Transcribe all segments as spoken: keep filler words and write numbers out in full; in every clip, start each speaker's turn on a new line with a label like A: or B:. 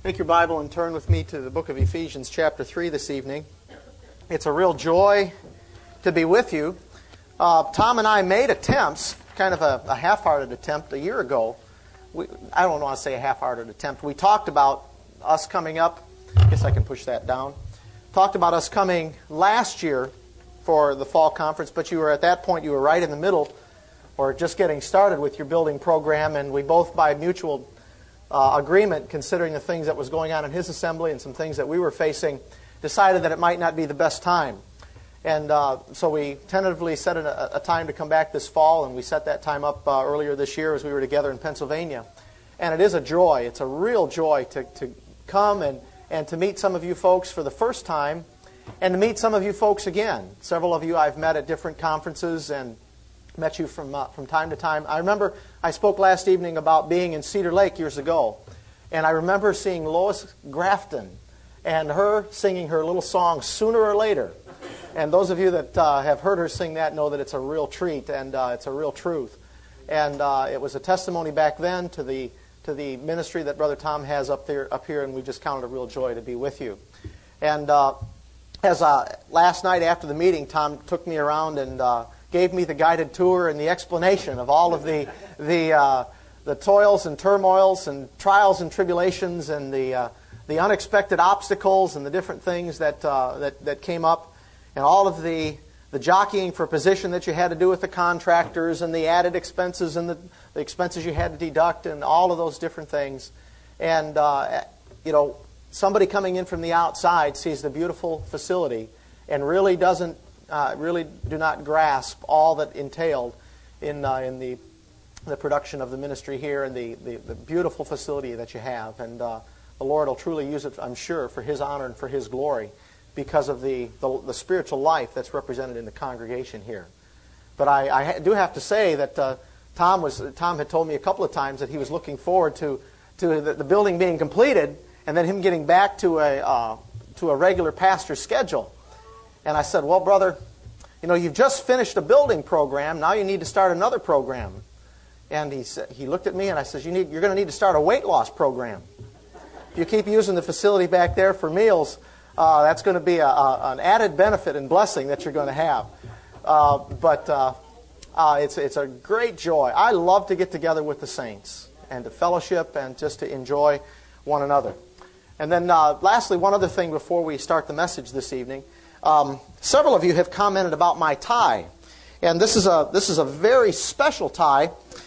A: Take your Bible and turn with me to the book of Ephesians chapter three this evening. It's a real joy to be with you. Uh, Tom and I made attempts, kind of a, a half-hearted attempt a year ago. We, I don't want to say a half-hearted attempt. We talked about us coming up. I guess I can push that down. Talked about us coming last year for the fall conference, but you were at that point, you were right in the middle or just getting started with your building program, and we both, by mutual Uh, agreement, considering the things that was going on in his assembly and some things that we were facing, decided that it might not be the best time. And uh, so we tentatively set a, a time to come back this fall, and we set that time up uh, earlier this year as we were together in Pennsylvania. And it is a joy. It's a real joy to, to come and, and to meet some of you folks for the first time, and to meet some of you folks again. Several of you I've met at different conferences and met you from uh, from time to time. I remember I spoke last evening about being in Cedar Lake years ago, and I remember seeing Lois Grafton and her singing her little song, Sooner or Later. And those of you that uh, have heard her sing that know that it's a real treat, and uh, it's a real truth. And uh, it was a testimony back then to the to the ministry that Brother Tom has up there up here, and we just counted a real joy to be with you. And uh, as uh, last night after the meeting, Tom took me around and uh, gave me the guided tour and the explanation of all of the the uh, the toils and turmoils and trials and tribulations and the uh, the unexpected obstacles and the different things that uh, that that came up, and all of the the jockeying for position that you had to do with the contractors and the added expenses and the, the expenses you had to deduct and all of those different things. And uh, you know, somebody coming in from the outside sees the beautiful facility and really doesn't. Uh, really do not grasp all that entailed in uh, in the the production of the ministry here and the, the, the beautiful facility that you have. And uh, the Lord will truly use it, I'm sure, for His honor and for His glory because of the, the, the spiritual life that's represented in the congregation here. But I, I do have to say that uh, Tom was Tom had told me a couple of times that he was looking forward to, to the, the building being completed and then him getting back to a uh, to a regular pastor schedule. And I said, well, brother, you know, you've just finished a building program. Now you need to start another program. And he said, he looked at me and I said, you need, you're going to need to start a weight loss program. If you keep using the facility back there for meals, uh, that's going to be a, a, an added benefit and blessing that you're going to have. Uh, but uh, uh, it's, it's a great joy. I love to get together with the saints and to fellowship and just to enjoy one another. And then uh, lastly, one other thing before we start the message this evening. Um, several of you have commented about my tie, and this is a this is a very special tie.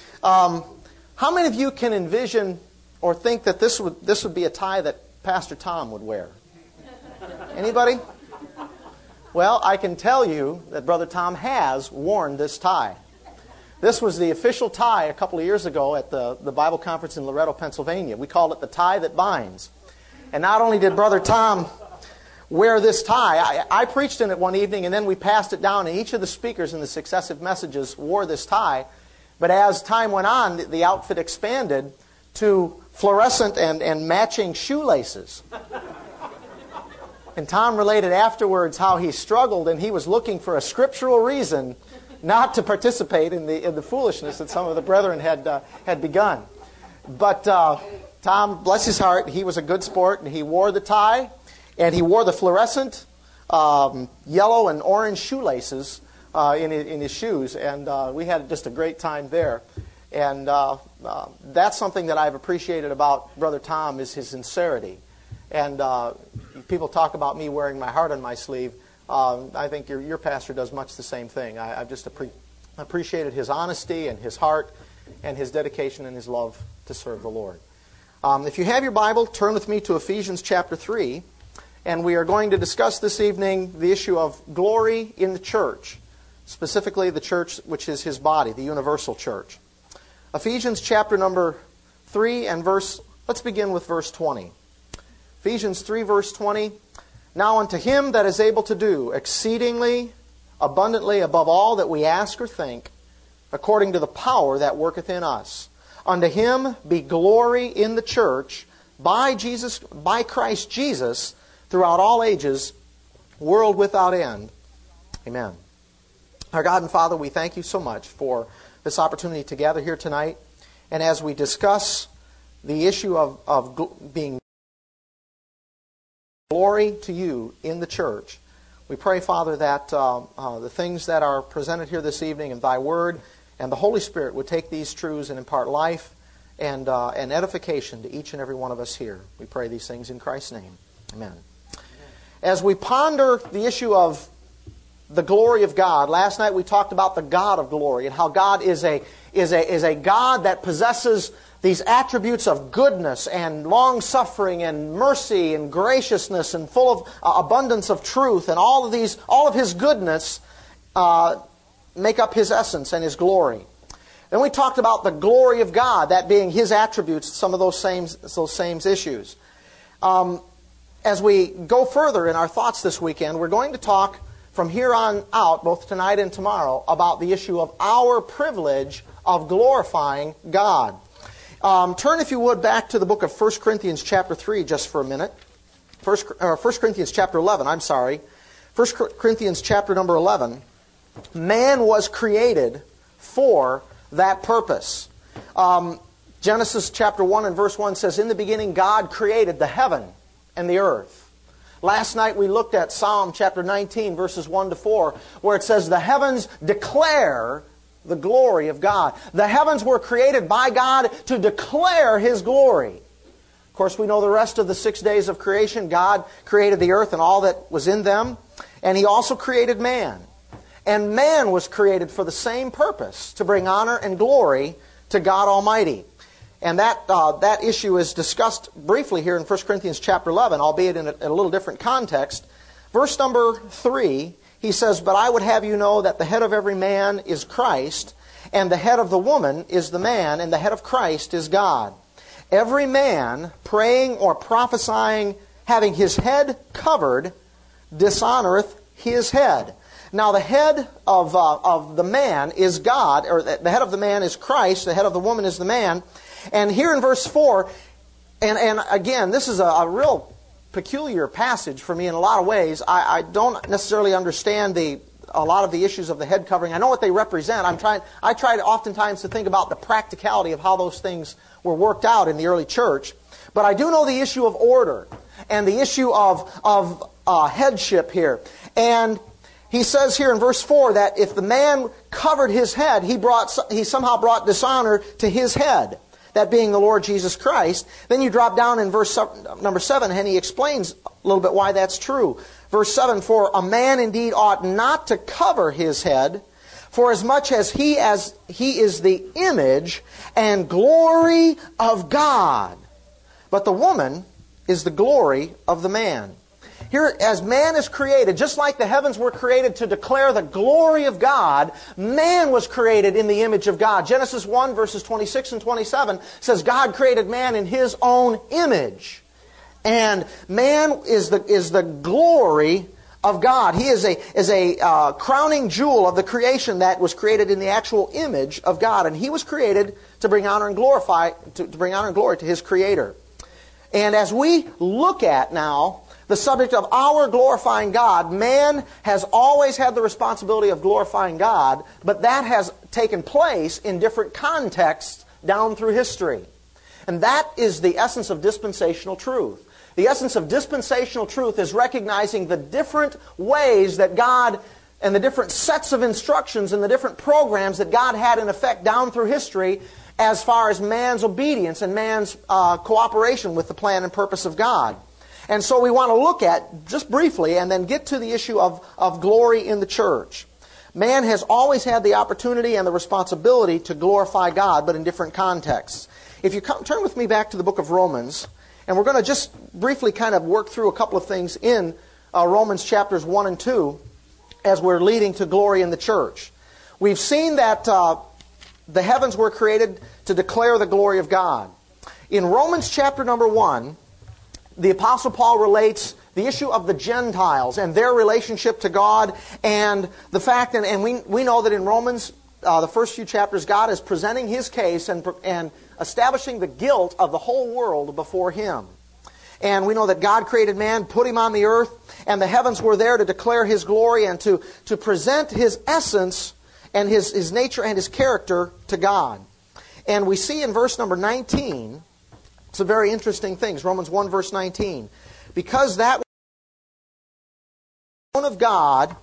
A: Um, how many of you can envision or think that this would this would be a tie that Pastor Tom would wear? Anybody? Well, I can tell you that Brother Tom has worn this tie. This was the official tie a couple of years ago at the, the Bible conference in Loretto, Pennsylvania. We called it the tie that binds. And not only did Brother Tom wear this tie. I, I preached in it one evening, and then we passed it down, and each of the speakers in the successive messages wore this tie. But as time went on, the, the outfit expanded to fluorescent and, and matching shoelaces. And Tom related afterwards how he struggled, and he was looking for a scriptural reason not to participate in the in the foolishness that some of the brethren had uh, had begun. But uh, Tom, bless his heart, he was a good sport, and he wore the tie. And he wore the fluorescent um, yellow and orange shoelaces uh, in, his, in his shoes. And uh, we had just a great time there. And uh, uh, that's something that I've appreciated about Brother Tom is his sincerity. And uh, people talk about me wearing my heart on my sleeve. Uh, I think your, your pastor does much the same thing. I, I've just appre- appreciated his honesty and his heart and his dedication and his love to serve the Lord. Um, if you have your Bible, turn with me to Ephesians chapter three. And we are going to discuss this evening the issue of glory in the church, specifically the church which is His body, the universal church. Ephesians chapter number three and verse, let's begin with verse twenty. Ephesians three verse twenty, now unto Him that is able to do exceedingly abundantly above all that we ask or think, according to the power that worketh in us. Unto Him be glory in the church by Jesus, by Christ Jesus, throughout all ages, world without end. Amen. Our God and Father, we thank you so much for this opportunity to gather here tonight. And as we discuss the issue of, of being glory to you in the church. We pray, Father, that uh, uh, the things that are presented here this evening in Thy Word and the Holy Spirit would take these truths and impart life and, uh, and edification to each and every one of us here. We pray these things in Christ's name. Amen. As we ponder the issue of the glory of God, last night we talked about the God of glory and how God is a, is a, is a God that possesses these attributes of goodness and long-suffering and mercy and graciousness and full of uh, abundance of truth, and all of these, all of His goodness uh, make up His essence and His glory. Then we talked about the glory of God, that being His attributes, some of those same, those same issues. Um, as we go further in our thoughts this weekend, we're going to talk from here on out, both tonight and tomorrow, about the issue of our privilege of glorifying God. Um, turn, if you would, back to the book of First Corinthians chapter three just for a minute. First, uh, First Corinthians chapter eleven, I'm sorry. First Corinthians chapter number eleven. Man was created for that purpose. Um, Genesis chapter one and verse one says, "In the beginning God created the heaven and the earth." Last night we looked at Psalm chapter nineteen, verses one to four, where it says, "The heavens declare the glory of God." The heavens were created by God to declare His glory. Of course, we know the rest of the six days of creation. God created the earth and all that was in them. And He also created man. And man was created for the same purpose, to bring honor and glory to God Almighty. And that uh, that issue is discussed briefly here in First Corinthians chapter eleven, albeit in a, in a little different context. Verse number three, he says, "But I would have you know that the head of every man is Christ, and the head of the woman is the man, and the head of Christ is God. Every man praying or prophesying, having his head covered, dishonoreth his head." Now the head of, uh, of the man is God, or the head of the man is Christ, the head of the woman is the man. And here in verse four, and, and again, this is a, a real peculiar passage for me in a lot of ways. I, I don't necessarily understand the a lot of the issues of the head covering. I know what they represent. I'm trying. I try to oftentimes to think about the practicality of how those things were worked out in the early church. But I do know the issue of order and the issue of of uh, headship here. And he says here in verse four that if the man covered his head, he brought he somehow brought dishonor to his head, that being the Lord Jesus Christ. Then you drop down in verse number seven, and he explains a little bit why that's true. Verse seven, "For a man indeed ought not to cover his head, for as much as he as he is the image and glory of God, but the woman is the glory of the man." Here, as man is created, just like the heavens were created to declare the glory of God, man was created in the image of God. Genesis one, verses twenty-six and twenty-seven says God created man in His own image. And man is the, is the glory of God. He is a, is a uh, crowning jewel of the creation that was created in the actual image of God. And He was created to bring honor and glorify, to, to bring honor and glory to His Creator. And as we look at now the subject of our glorifying God, man has always had the responsibility of glorifying God, but that has taken place in different contexts down through history. And that is the essence of dispensational truth. The essence of dispensational truth is recognizing the different ways that God, and the different sets of instructions and the different programs that God had in effect down through history as far as man's obedience and man's uh, cooperation with the plan and purpose of God. And so we want to look at, just briefly, and then get to the issue of, of glory in the church. Man has always had the opportunity and the responsibility to glorify God, but in different contexts. If you come, turn with me back to the book of Romans, and we're going to just briefly kind of work through a couple of things in uh, Romans chapters one and two as we're leading to glory in the church. We've seen that uh, the heavens were created to declare the glory of God. In Romans chapter number one, the Apostle Paul relates the issue of the Gentiles and their relationship to God, and the fact, and, and we, we know that in Romans, uh, the first few chapters, God is presenting His case and, and establishing the guilt of the whole world before Him. And we know that God created man, put him on the earth, and the heavens were there to declare His glory and to, to present His essence and his, his nature and His character to God. And we see in verse number nineteen, some very interesting things. Romans one, verse nineteen. "Because that of God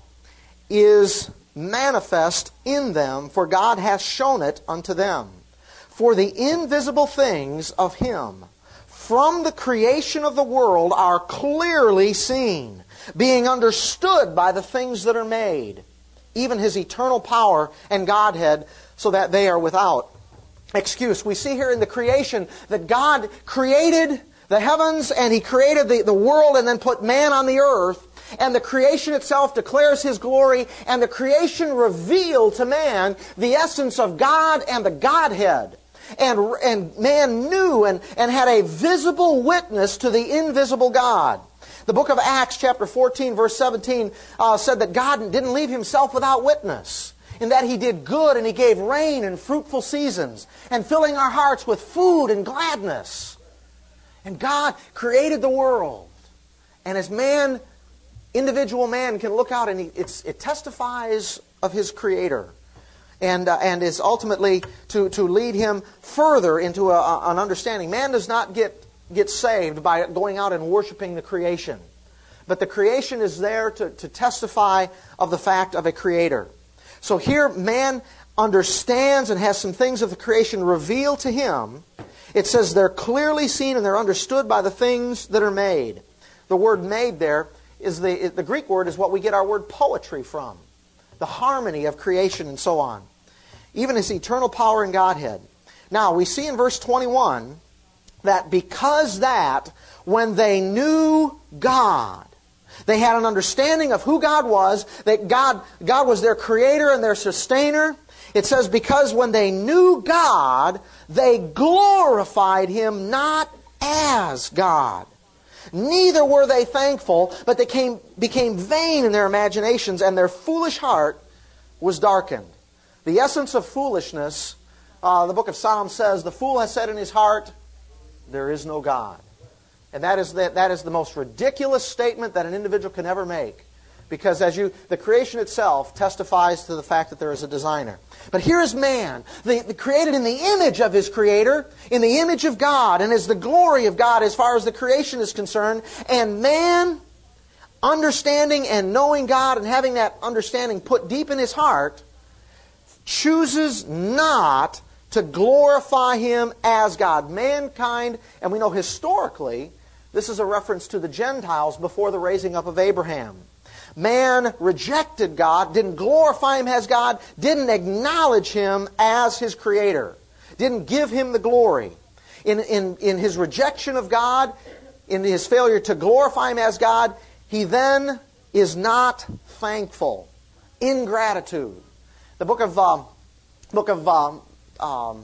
A: is manifest in them, for God hath shown it unto them. For the invisible things of Him from the creation of the world are clearly seen, being understood by the things that are made, even His eternal power and Godhead, so that they are without excuse. We see here in the creation that God created the heavens and He created the, the world and then put man on the earth. And the creation itself declares His glory, and the creation revealed to man the essence of God and the Godhead. And, and man knew and, and had a visible witness to the invisible God. The book of Acts, chapter fourteen, verse seventeen, uh, said that God didn't leave Himself without witness, in that He did good and He gave rain and fruitful seasons, and filling our hearts with food and gladness. And God created the world. And as man, individual man can look out and he, it's, it testifies of his Creator. And, uh, and is ultimately to, to lead him further into a, a, an understanding. Man does not get, get saved by going out and worshiping the creation. But the creation is there to, to testify of the fact of a Creator. So here man understands and has some things of the creation revealed to him. It says they're clearly seen and they're understood by the things that are made. The word made there is the, the Greek word is what we get our word poetry from. The harmony of creation and so on. Even His eternal power and Godhead. Now, we see in verse twenty-one that because that, when they knew God, they had an understanding of who God was, that God, God was their Creator and their Sustainer. It says, because when they knew God, they glorified Him not as God. Neither were they thankful, but they came, became vain in their imaginations, and their foolish heart was darkened. The essence of foolishness, uh, the book of Psalms says, the fool has said in his heart, there is no God. And that is the, that is the most ridiculous statement that an individual can ever make. Because as you, the creation itself testifies to the fact that there is a designer. But here is man, the, the created in the image of his Creator, in the image of God, and as the glory of God as far as the creation is concerned. And man, understanding and knowing God and having that understanding put deep in his heart, chooses not to glorify Him as God. Mankind, and we know historically, this is a reference to the Gentiles before the raising up of Abraham. Man rejected God, didn't glorify Him as God, didn't acknowledge Him as his Creator, didn't give Him the glory. In, in, in his rejection of God, in his failure to glorify Him as God, he then is not thankful. Ingratitude. The book of, um, book of um, um,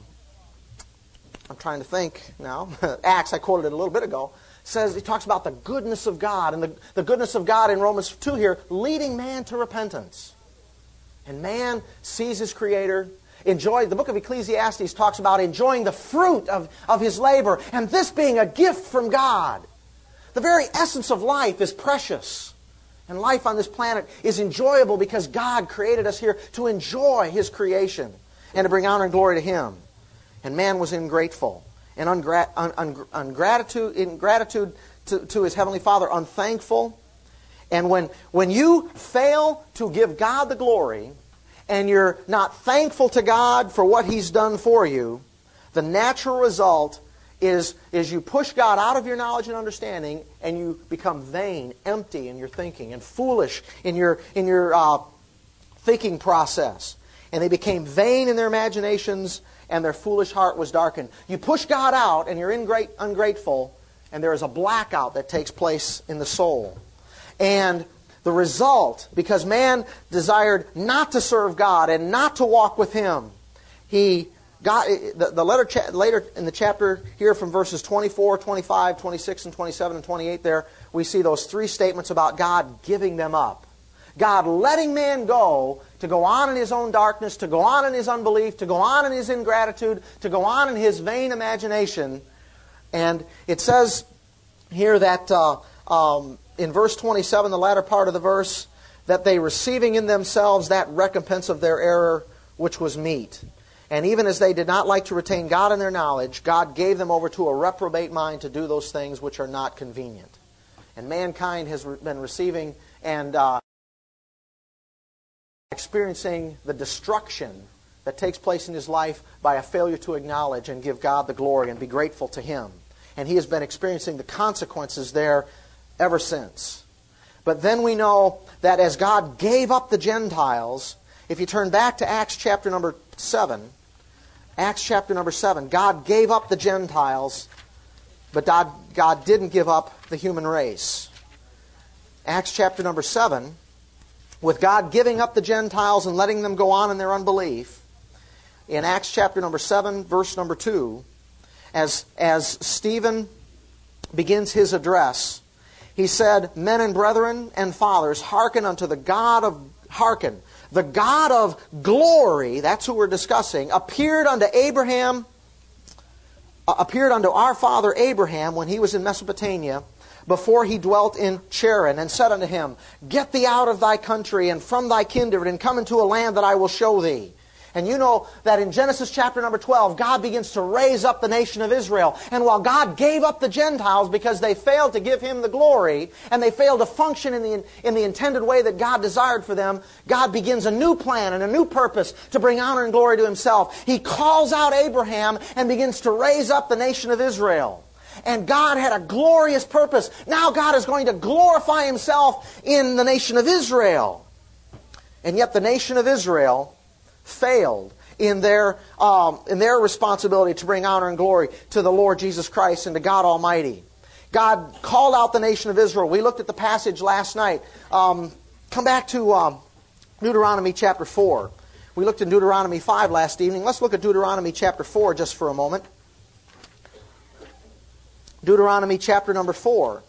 A: I'm trying to think now, Acts, I quoted it a little bit ago, says, he talks about the goodness of God, and the, the goodness of God in Romans two here, leading man to repentance. And man sees his Creator, enjoy, the book of Ecclesiastes talks about enjoying the fruit of, of his labor, and this being a gift from God. The very essence of life is precious. And life on this planet is enjoyable because God created us here to enjoy His creation and to bring honor and glory to Him. And man was ingrateful and ungra- un- un- ungratitude, ingratitude to, to his Heavenly Father, unthankful. And when, when you fail to give God the glory and you're not thankful to God for what He's done for you, the natural result is, is you push God out of your knowledge and understanding, and you become vain, empty in your thinking, and foolish in your, in your uh, thinking process. And they became vain in their imaginations, and their foolish heart was darkened. You push God out, and you're ingrate, ungrateful, and there is a blackout that takes place in the soul. And the result, because man desired not to serve God and not to walk with Him, he God, the, the letter cha- later in the chapter here from verses twenty-four, twenty-five, twenty-six, and twenty-seven, and twenty-eight there, we see those three statements about God giving them up. God letting man go to go on in his own darkness, to go on in his unbelief, to go on in his ingratitude, to go on in his vain imagination. And it says here that uh, um, in verse twenty-seven, the latter part of the verse, that they receiving in themselves that recompense of their error which was meet. And even as they did not like to retain God in their knowledge, God gave them over to a reprobate mind to do those things which are not convenient. And mankind has been receiving and uh, experiencing the destruction that takes place in his life by a failure to acknowledge and give God the glory and be grateful to Him. And he has been experiencing the consequences there ever since. But then we know that as God gave up the Gentiles, if you turn back to Acts chapter number seven, Acts chapter number seven, God gave up the Gentiles, but God, God didn't give up the human race. Acts chapter number seven, with God giving up the Gentiles and letting them go on in their unbelief, in Acts chapter number seven, verse number two, as, as Stephen begins his address, he said, "Men and brethren and fathers, hearken unto the God of, hearken, the God of glory," that's who we're discussing, appeared unto Abraham, uh, appeared unto our father Abraham when he was in Mesopotamia, before he dwelt in Charan, and said unto him, "Get thee out of thy country and from thy kindred, and come into a land that I will show thee." And you know that in Genesis chapter number twelve, God begins to raise up the nation of Israel. And while God gave up the Gentiles because they failed to give Him the glory, and they failed to function in the, in the intended way that God desired for them, God begins a new plan and a new purpose to bring honor and glory to Himself. He calls out Abraham and begins to raise up the nation of Israel. And God had a glorious purpose. Now God is going to glorify Himself in the nation of Israel. And yet the nation of Israel failed in their um, in their responsibility to bring honor and glory to the Lord Jesus Christ and to God Almighty. God called out the nation of Israel. We looked at the passage last night. Um, come back to um, Deuteronomy chapter four. We looked in Deuteronomy five last evening. Let's look at Deuteronomy chapter four just for a moment. Deuteronomy chapter number four.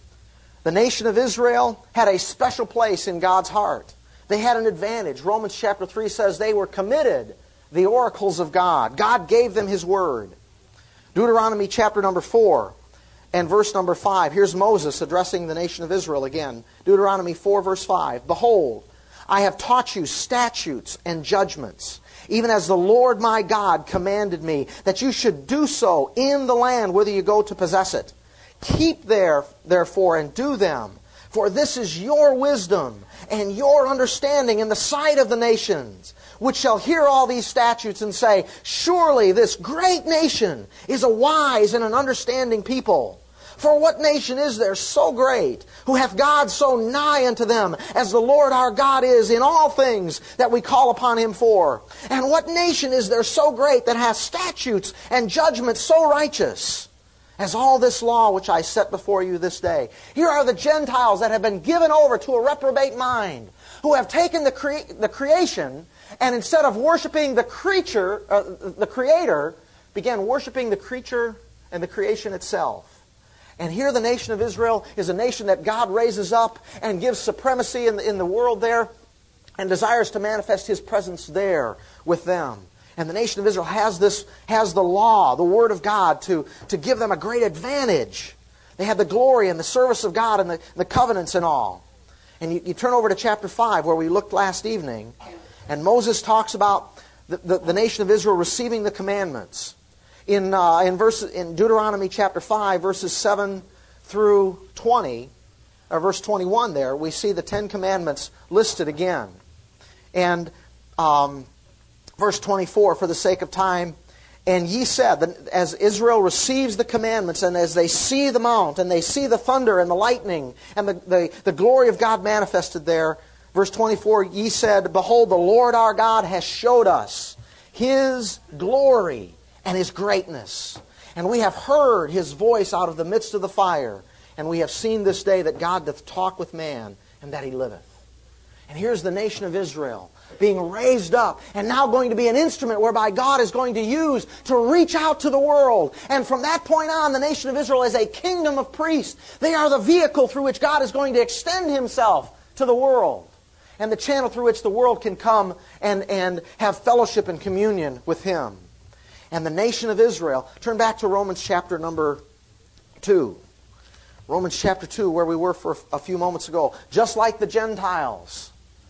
A: The nation of Israel had a special place in God's heart. They had an advantage. Romans chapter three says they were committed, the oracles of God. God gave them His word. Deuteronomy chapter number four and verse number five. Here's Moses addressing the nation of Israel again. Deuteronomy four verse five. "Behold, I have taught you statutes and judgments, even as the Lord my God commanded me, that you should do so in the land whither you go to possess it. Keep there, therefore, and do them. For this is your wisdom and your understanding in the sight of the nations, which shall hear all these statutes and say, Surely this great nation is a wise and an understanding people. For what nation is there so great, who hath God so nigh unto them, as the Lord our God is in all things that we call upon Him for? And what nation is there so great that hath statutes and judgments so righteous, as all this law which I set before you this day?" Here are the Gentiles that have been given over to a reprobate mind, who have taken the, cre- the creation, and instead of worshiping the creature, uh, the Creator, began worshiping the creature and the creation itself. And here the nation of Israel is a nation that God raises up and gives supremacy in the, in the world there, and desires to manifest His presence there with them. And the nation of Israel has this, has the law, the Word of God, to, to give them a great advantage. They have the glory and the service of God and the, the covenants and all. And you, you turn over to chapter five, where we looked last evening, and Moses talks about the, the, the nation of Israel receiving the commandments. In, uh, in, verse, in Deuteronomy chapter five, verses seven through twenty, or verse twenty-one there, we see the Ten Commandments listed again. And um, verse twenty-four, for the sake of time, "And ye said," that as Israel receives the commandments, and as they see the mount, and they see the thunder and the lightning, and the, the, the glory of God manifested there, verse twenty-four, "Ye said, Behold, the Lord our God hath showed us His glory and His greatness. And we have heard His voice out of the midst of the fire. And we have seen this day that God doth talk with man, and that He liveth." And here's the nation of Israel being raised up, and now going to be an instrument whereby God is going to use to reach out to the world. And from that point on, the nation of Israel is a kingdom of priests. They are the vehicle through which God is going to extend Himself to the world, and the channel through which the world can come and, and have fellowship and communion with Him. And the nation of Israel, turn back to Romans chapter number two. Romans chapter two, where we were for a few moments ago. Just like the Gentiles,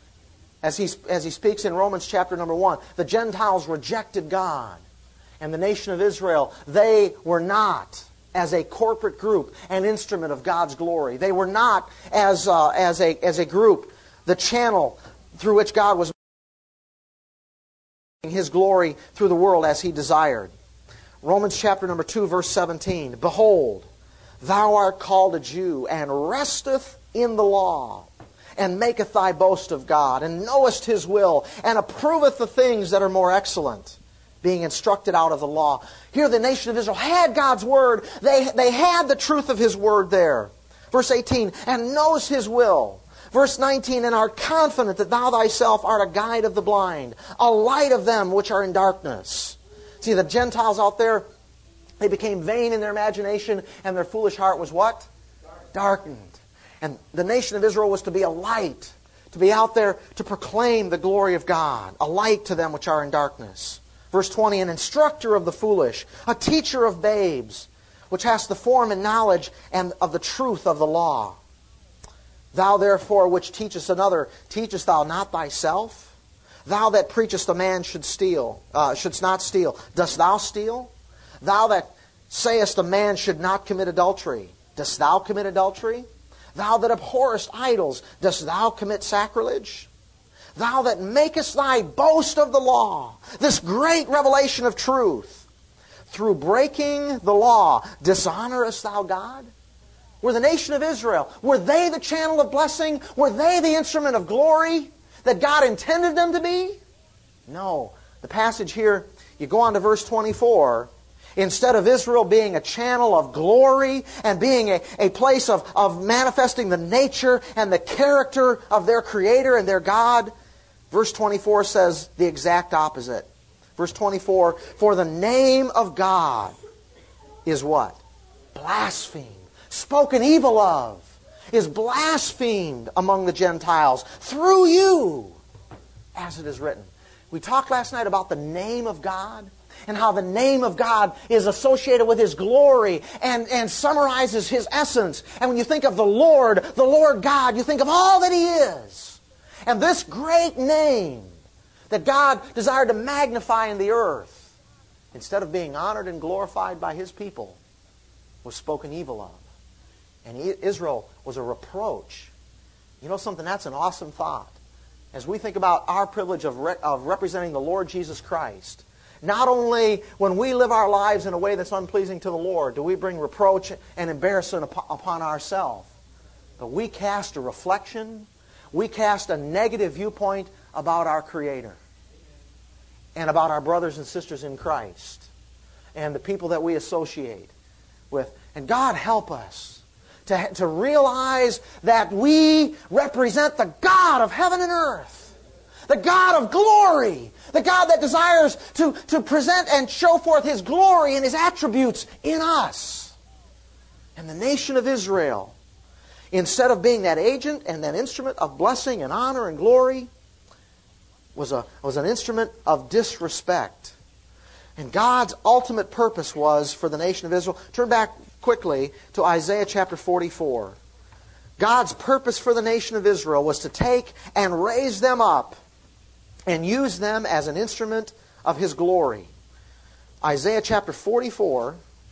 A: as he, as he speaks in Romans chapter number one, the Gentiles rejected God. And the nation of Israel, they were not, as a corporate group, an instrument of God's glory. They were not, as, uh, as, a, as a group, the channel through which God was His glory through the world as He desired. Romans chapter number two, verse seventeen. Behold, thou art called a Jew, and resteth in the law, and maketh thy boast of God, and knowest His will, and approveth the things that are more excellent, being instructed out of the law. Here the nation of Israel had God's Word. They, they had the truth of His Word there. Verse eighteen, and knows His will. Verse nineteen, and art confident that thou thyself art a guide of the blind, a light of them which are in darkness. See, the Gentiles out there, they became vain in their imagination, and their foolish heart was what? Darkened. And the nation of Israel was to be a light, to be out there to proclaim the glory of God, a light to them which are in darkness. Verse twenty, an instructor of the foolish, a teacher of babes, which hast the form and knowledge and of the truth of the law. Thou therefore which teachest another, teachest thou not thyself? Thou that preachest a man should steal, uh, shouldst not steal. Dost thou steal? Thou that sayest a man should not commit adultery, dost thou commit adultery? Thou that abhorrest idols, dost thou commit sacrilege? Thou that makest thy boast of the law, this great revelation of truth, through breaking the law, dishonorest thou God? Were the nation of Israel, were they the channel of blessing? Were they the instrument of glory that God intended them to be? No. The passage here, you go on to verse twenty-four. Instead of Israel being a channel of glory and being a, a place of, of manifesting the nature and the character of their Creator and their God, verse twenty-four says the exact opposite. Verse twenty-four, for the name of God is what? Blasphemed. Spoken evil of. Is blasphemed among the Gentiles through you, as it is written. We talked last night about the name of God and how the name of God is associated with His glory and, and summarizes His essence. And when you think of the Lord, the Lord God, you think of all that He is. And this great name that God desired to magnify in the earth, instead of being honored and glorified by His people, was spoken evil of. And Israel was a reproach. You know something? That's an awesome thought. As we think about our privilege of, re- of representing the Lord Jesus Christ, not only when we live our lives in a way that's unpleasing to the Lord do we bring reproach and embarrassment upon, upon ourselves, but we cast a reflection, we cast a negative viewpoint about our Creator and about our brothers and sisters in Christ and the people that we associate with. And God help us To, to realize that we represent the God of heaven and earth. The God of glory. The God that desires to, to present and show forth His glory and His attributes in us. And the nation of Israel, instead of being that agent and that instrument of blessing and honor and glory, was, a, was an instrument of disrespect. And God's ultimate purpose was for the nation of Israel. Turn back quickly to Isaiah chapter forty-four. God's purpose for the nation of Israel was to take and raise them up and use them as an instrument of His glory. Isaiah chapter forty-four.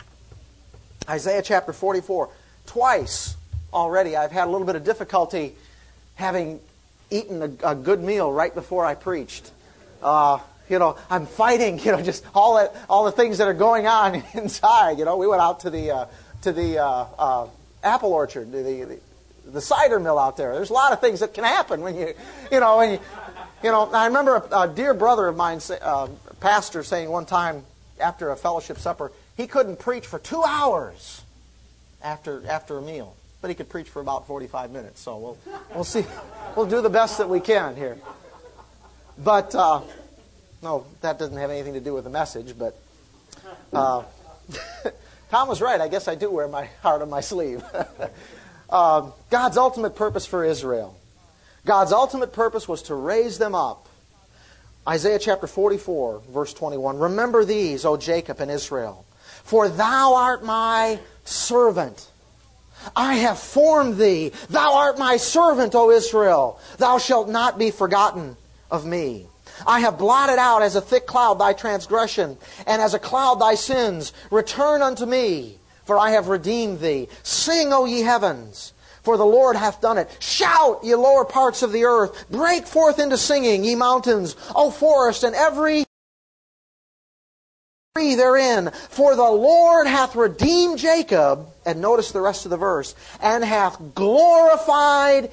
A: Isaiah chapter forty-four. Twice already I've had a little bit of difficulty having eaten a, a good meal right before I preached. Uh, You know, I'm fighting, you know, just all that, all the things that are going on inside. You know, we went out to the uh, to the uh, uh, apple orchard, the, the the cider mill out there. There's a lot of things that can happen when you, you know, when you, you know. I remember a, a dear brother of mine, uh, pastor, saying one time after a fellowship supper, he couldn't preach for two hours after after a meal, but he could preach for about forty-five minutes. So we'll we'll see, we'll do the best that we can here. But. Uh, No, that doesn't have anything to do with the message, but uh, Tom was right. I guess I do wear my heart on my sleeve. uh, God's ultimate purpose for Israel. God's ultimate purpose was to raise them up. Isaiah chapter forty-four, verse twenty-one. Remember these, O Jacob and Israel, for thou art my servant. I have formed thee. Thou art my servant, O Israel. Thou shalt not be forgotten of me. I have blotted out as a thick cloud thy transgression, and as a cloud thy sins. Return unto me, for I have redeemed thee. Sing, O ye heavens, for the Lord hath done it. Shout, ye lower parts of the earth. Break forth into singing, ye mountains, O forest, and every therein, for the Lord hath redeemed Jacob, and notice the rest of the verse, and hath glorified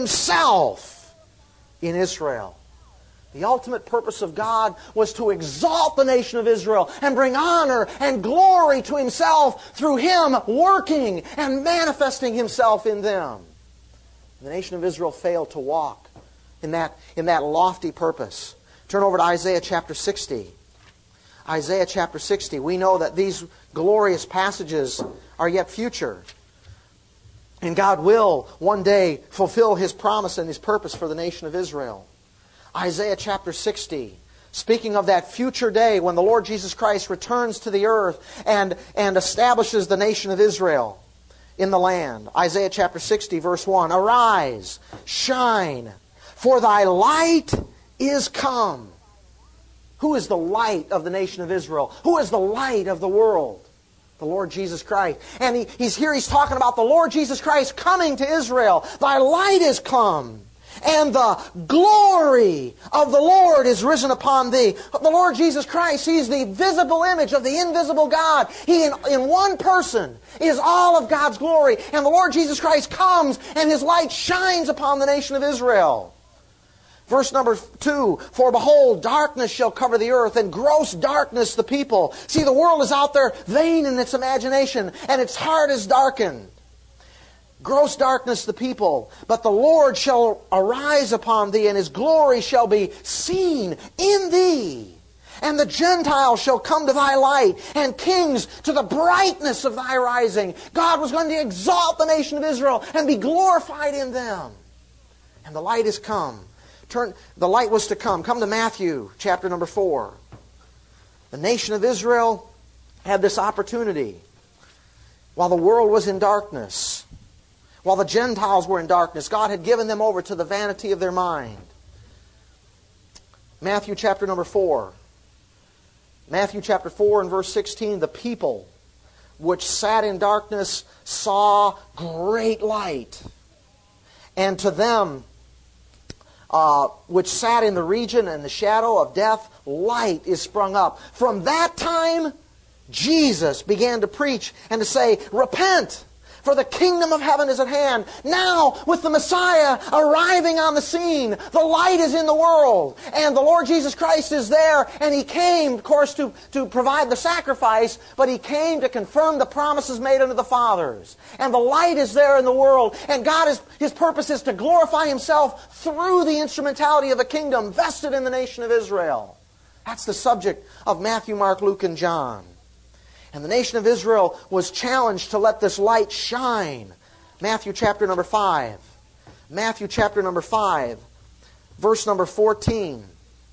A: Himself in Israel. The ultimate purpose of God was to exalt the nation of Israel and bring honor and glory to Himself through Him working and manifesting Himself in them. The nation of Israel failed to walk in that, in that lofty purpose. Turn over to Isaiah chapter sixty. Isaiah chapter sixty. We know that these glorious passages are yet future. And God will one day fulfill His promise and His purpose for the nation of Israel. Isaiah chapter sixty. Speaking of that future day when the Lord Jesus Christ returns to the earth and, and establishes the nation of Israel in the land. Isaiah chapter sixty verse one. Arise, shine, for thy light is come. Who is the light of the nation of Israel? Who is the light of the world? The Lord Jesus Christ. And he, he's here, he's talking about the Lord Jesus Christ coming to Israel. Thy light is come, and the glory of the Lord is risen upon thee. The Lord Jesus Christ, He's the visible image of the invisible God. He, in, in one person, is all of God's glory. And the Lord Jesus Christ comes, and His light shines upon the nation of Israel. Verse number two, for behold, darkness shall cover the earth, and gross darkness the people. See, the world is out there vain in its imagination, and its heart is darkened. Gross darkness the people, but the Lord shall arise upon thee, and His glory shall be seen in thee. And the Gentiles shall come to thy light, and kings to the brightness of thy rising. God was going to exalt the nation of Israel and be glorified in them. And the light is come. Turn, the light was to come. Come to Matthew chapter number four. The nation of Israel had this opportunity while the world was in darkness. While the Gentiles were in darkness, God had given them over to the vanity of their mind. Matthew chapter number four. Matthew chapter four and verse sixteen. The people which sat in darkness saw great light. And to them uh, which sat in the region and the shadow of death, light is sprung up. From that time, Jesus began to preach and to say, repent! For the kingdom of heaven is at hand. Now, with the Messiah arriving on the scene, the light is in the world. And the Lord Jesus Christ is there. And He came, of course, to, to provide the sacrifice. But He came to confirm the promises made unto the fathers. And the light is there in the world. And God is, His purpose is to glorify Himself through the instrumentality of the kingdom vested in the nation of Israel. That's the subject of Matthew, Mark, Luke, and John. And the nation of Israel was challenged to let this light shine. Matthew chapter number five. Matthew chapter number five, verse number fourteen.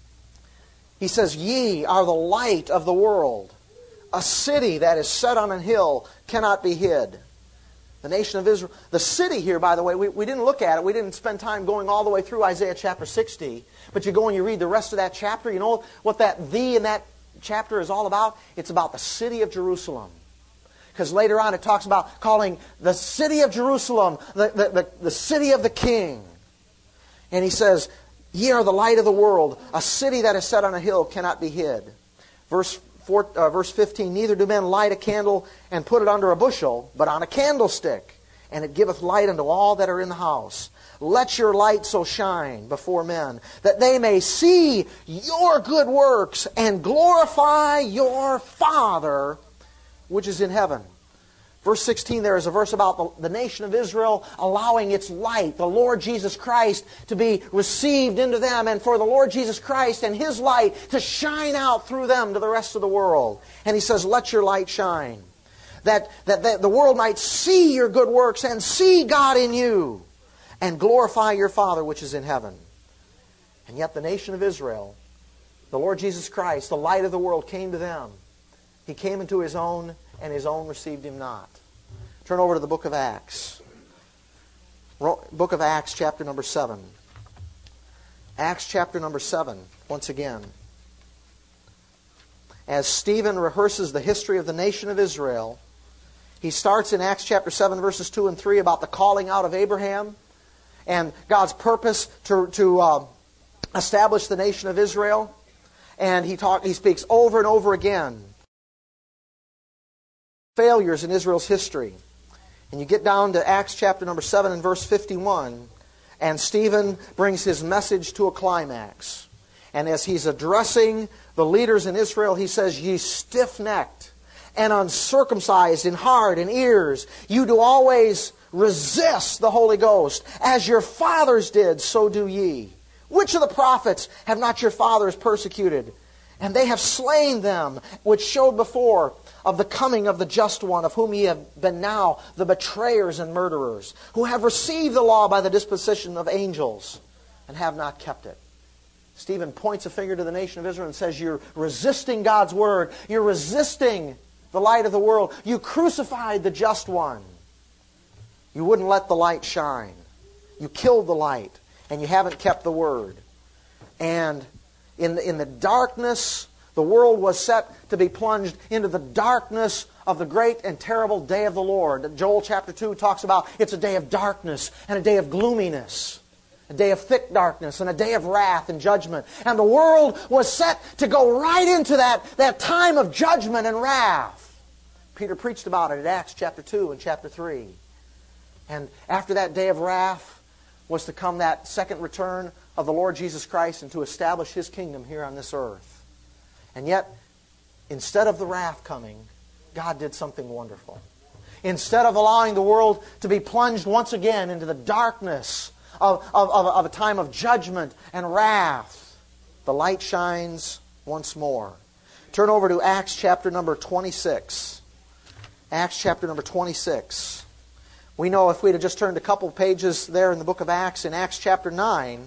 A: He says, ye are the light of the world. A city that is set on a hill cannot be hid. The nation of Israel. The city here, by the way, we, we didn't look at it. We didn't spend time going all the way through Isaiah chapter sixty. But you go and you read the rest of that chapter. You know what that "the" in that chapter is all about? It's about the city of Jerusalem. Because later on it talks about calling the city of Jerusalem the, the, the, the city of the King. And he says, ye are the light of the world. A city that is set on a hill cannot be hid. Verse, four, uh, verse fifteen, neither do men light a candle and put it under a bushel, but on a candlestick, and it giveth light unto all that are in the house. Let your light so shine before men, that they may see your good works and glorify your Father which is in heaven. Verse sixteen, there is a verse about the, the nation of Israel allowing its light, the Lord Jesus Christ, to be received into them, and for the Lord Jesus Christ and His light to shine out through them to the rest of the world. And He says, let your light shine, that, that, that the world might see your good works and see God in you, and glorify your Father which is in heaven. And yet the nation of Israel, the Lord Jesus Christ, the light of the world, came to them. He came into His own, and His own received Him not. Turn over to the book of Acts. Book of Acts, chapter number seven. Acts chapter number seven, once again. As Stephen rehearses the history of the nation of Israel, he starts in Acts chapter seven, verses two and three about the calling out of Abraham and God's purpose to, to uh, establish the nation of Israel. And he talk, he speaks over and over again failures in Israel's history. And you get down to Acts chapter number seven and verse fifty-one, and Stephen brings his message to a climax. And as he's addressing the leaders in Israel, he says, "Ye stiff-necked and uncircumcised in heart and ears, you do always resist the Holy Ghost. As your fathers did, so do ye. Which of the prophets have not your fathers persecuted? And they have slain them, which showed before of the coming of the just one, of whom ye have been now the betrayers and murderers, who have received the law by the disposition of angels, and have not kept it." Stephen points a finger to the nation of Israel and says, you're resisting God's Word. You're resisting the light of the world. You crucified the just one. You wouldn't let the light shine. You killed the light, and you haven't kept the Word. And in the, in the darkness, the world was set to be plunged into the darkness of the great and terrible day of the Lord. Joel chapter two talks about it's a day of darkness and a day of gloominess, a day of thick darkness and a day of wrath and judgment. And the world was set to go right into that, that time of judgment and wrath. Peter preached about it in Acts chapter two and chapter three. And after that day of wrath was to come that second return of the Lord Jesus Christ and to establish His kingdom here on this earth. And yet, instead of the wrath coming, God did something wonderful. Instead of allowing the world to be plunged once again into the darkness of, of, of, of a time of judgment and wrath, the light shines once more. Turn over to Acts chapter number twenty-six. Acts chapter number twenty-six. We know if we'd have just turned a couple pages there in the book of Acts, in Acts chapter nine,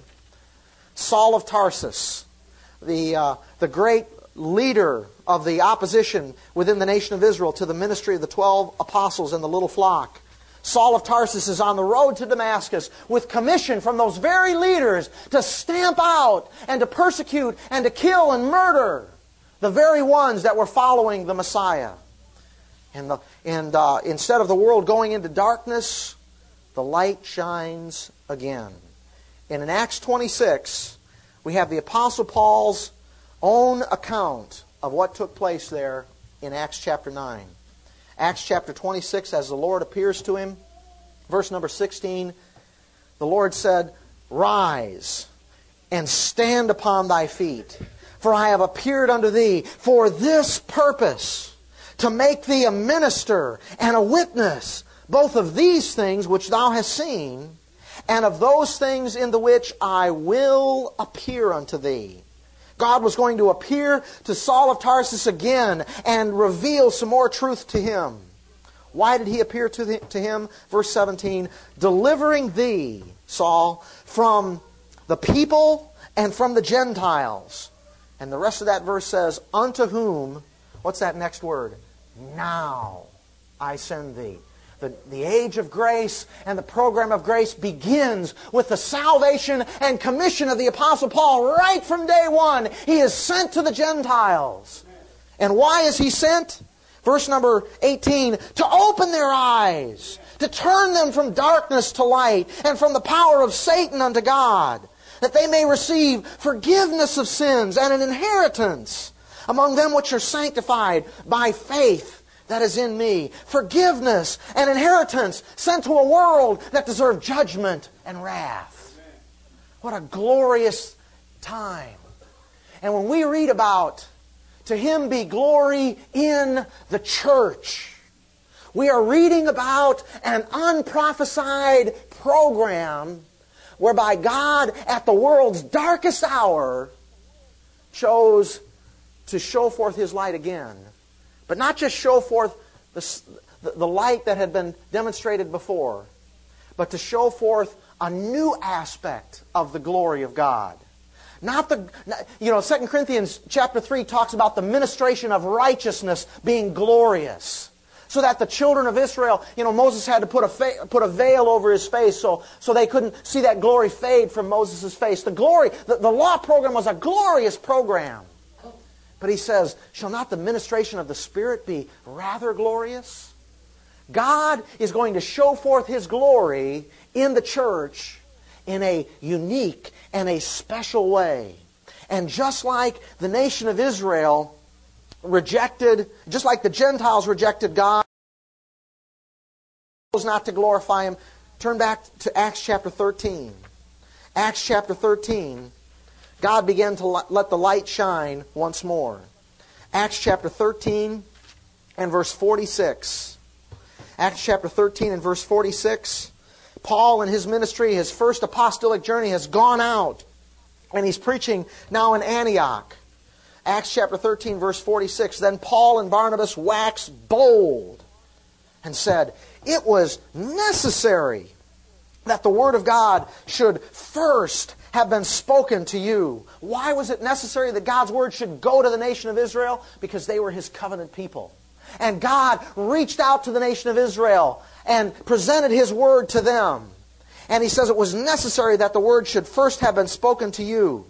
A: Saul of Tarsus, the, uh, the great leader of the opposition within the nation of Israel to the ministry of the twelve apostles and the little flock. Saul of Tarsus is on the road to Damascus with commission from those very leaders to stamp out and to persecute and to kill and murder the very ones that were following the Messiah. And, the, and uh, instead of the world going into darkness, the light shines again. And in Acts twenty-six, we have the Apostle Paul's own account of what took place there in Acts chapter nine. Acts chapter twenty-six, as the Lord appears to him, verse number sixteen, the Lord said, "Rise and stand upon thy feet, for I have appeared unto thee for this purpose, to make thee a minister and a witness, both of these things which thou hast seen, and of those things in the which I will appear unto thee." God was going to appear to Saul of Tarsus again and reveal some more truth to him. Why did He appear to, the, to him? Verse seventeen, "Delivering thee, Saul, from the people and from the Gentiles." And the rest of that verse says, "Unto whom," what's that next word? "Now I send thee." The, the age of grace and the program of grace begins with the salvation and commission of the Apostle Paul right from day one. He is sent to the Gentiles. And why is he sent? Verse number eighteen, "To open their eyes, to turn them from darkness to light, and from the power of Satan unto God, that they may receive forgiveness of sins and an inheritance among them which are sanctified by faith that is in me." Forgiveness and inheritance sent to a world that deserved judgment and wrath. What a glorious time. And when we read about, "To Him be glory in the church," we are reading about an unprophesied program whereby God, at the world's darkest hour, chose to show forth His light again. But not just show forth the, the light that had been demonstrated before, but to show forth a new aspect of the glory of God. Not the, you know, Second Corinthians chapter three talks about the ministration of righteousness being glorious. So that the children of Israel, you know, Moses had to put a fa- put a veil over his face so, so they couldn't see that glory fade from Moses' face. The glory, the, the law program was a glorious program. But he says, "Shall not the ministration of the Spirit be rather glorious?" God is going to show forth His glory in the church in a unique and a special way. And just like the nation of Israel rejected, just like the Gentiles rejected God, chose not to glorify Him. Turn back to Acts chapter thirteen. Acts chapter thirteen, God began to let the light shine once more. Acts chapter thirteen and verse forty-six. Acts chapter thirteen and verse forty-six. Paul in his ministry, his first apostolic journey, has gone out. And he's preaching now in Antioch. Acts chapter thirteen verse forty-six. Then Paul and Barnabas waxed bold and said, it was necessary that the Word of God should first have been spoken to you. Why was it necessary that God's Word should go to the nation of Israel? Because they were His covenant people. And God reached out to the nation of Israel and presented His Word to them. And He says it was necessary that the Word should first have been spoken to you.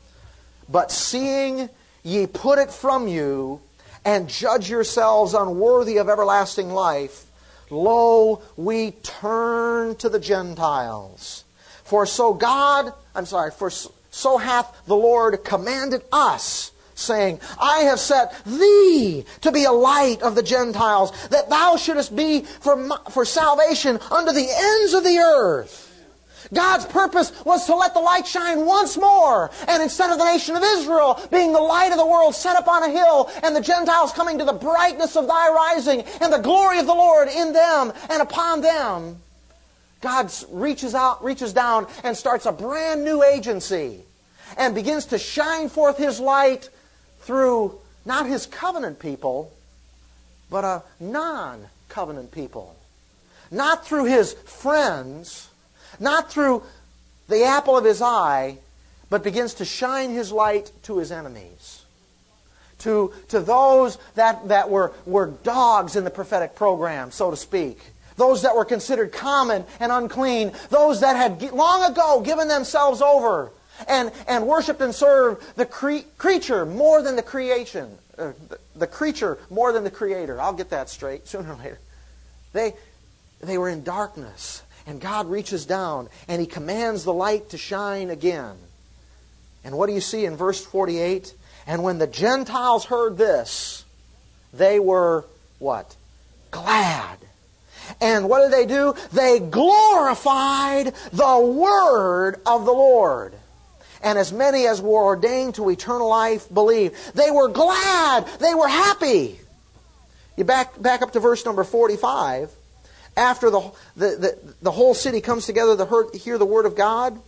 A: But seeing ye put it from you, and judge yourselves unworthy of everlasting life, lo, we turn to the Gentiles. For so God, I'm sorry, for so hath the Lord commanded us, saying, I have set thee to be a light of the Gentiles, that thou shouldest be for, for salvation unto the ends of the earth. God's purpose was to let the light shine once more. And instead of the nation of Israel being the light of the world set up on a hill, and the Gentiles coming to the brightness of thy rising, and the glory of the Lord in them and upon them, God reaches out, reaches down and starts a brand new agency and begins to shine forth His light through not His covenant people, but a non-covenant people. Not through His friends, not through the apple of His eye, but begins to shine His light to His enemies. To, to those that, that were, were dogs in the prophetic program, so to speak. Those that were considered common and unclean. Those that had long ago given themselves over and, and worshipped and served the cre- creature more than the creation. Uh, the, the creature more than the Creator. I'll get that straight sooner or later. They, they were in darkness. And God reaches down and He commands the light to shine again. And what do you see in verse forty-eight? And when the Gentiles heard this, they were what? Glad. And what did they do? They glorified the Word of the Lord. And as many as were ordained to eternal life believed. They were glad. They were happy. You back, back up to verse number forty-five. After the, the, the, the whole city comes together to hear the Word of God.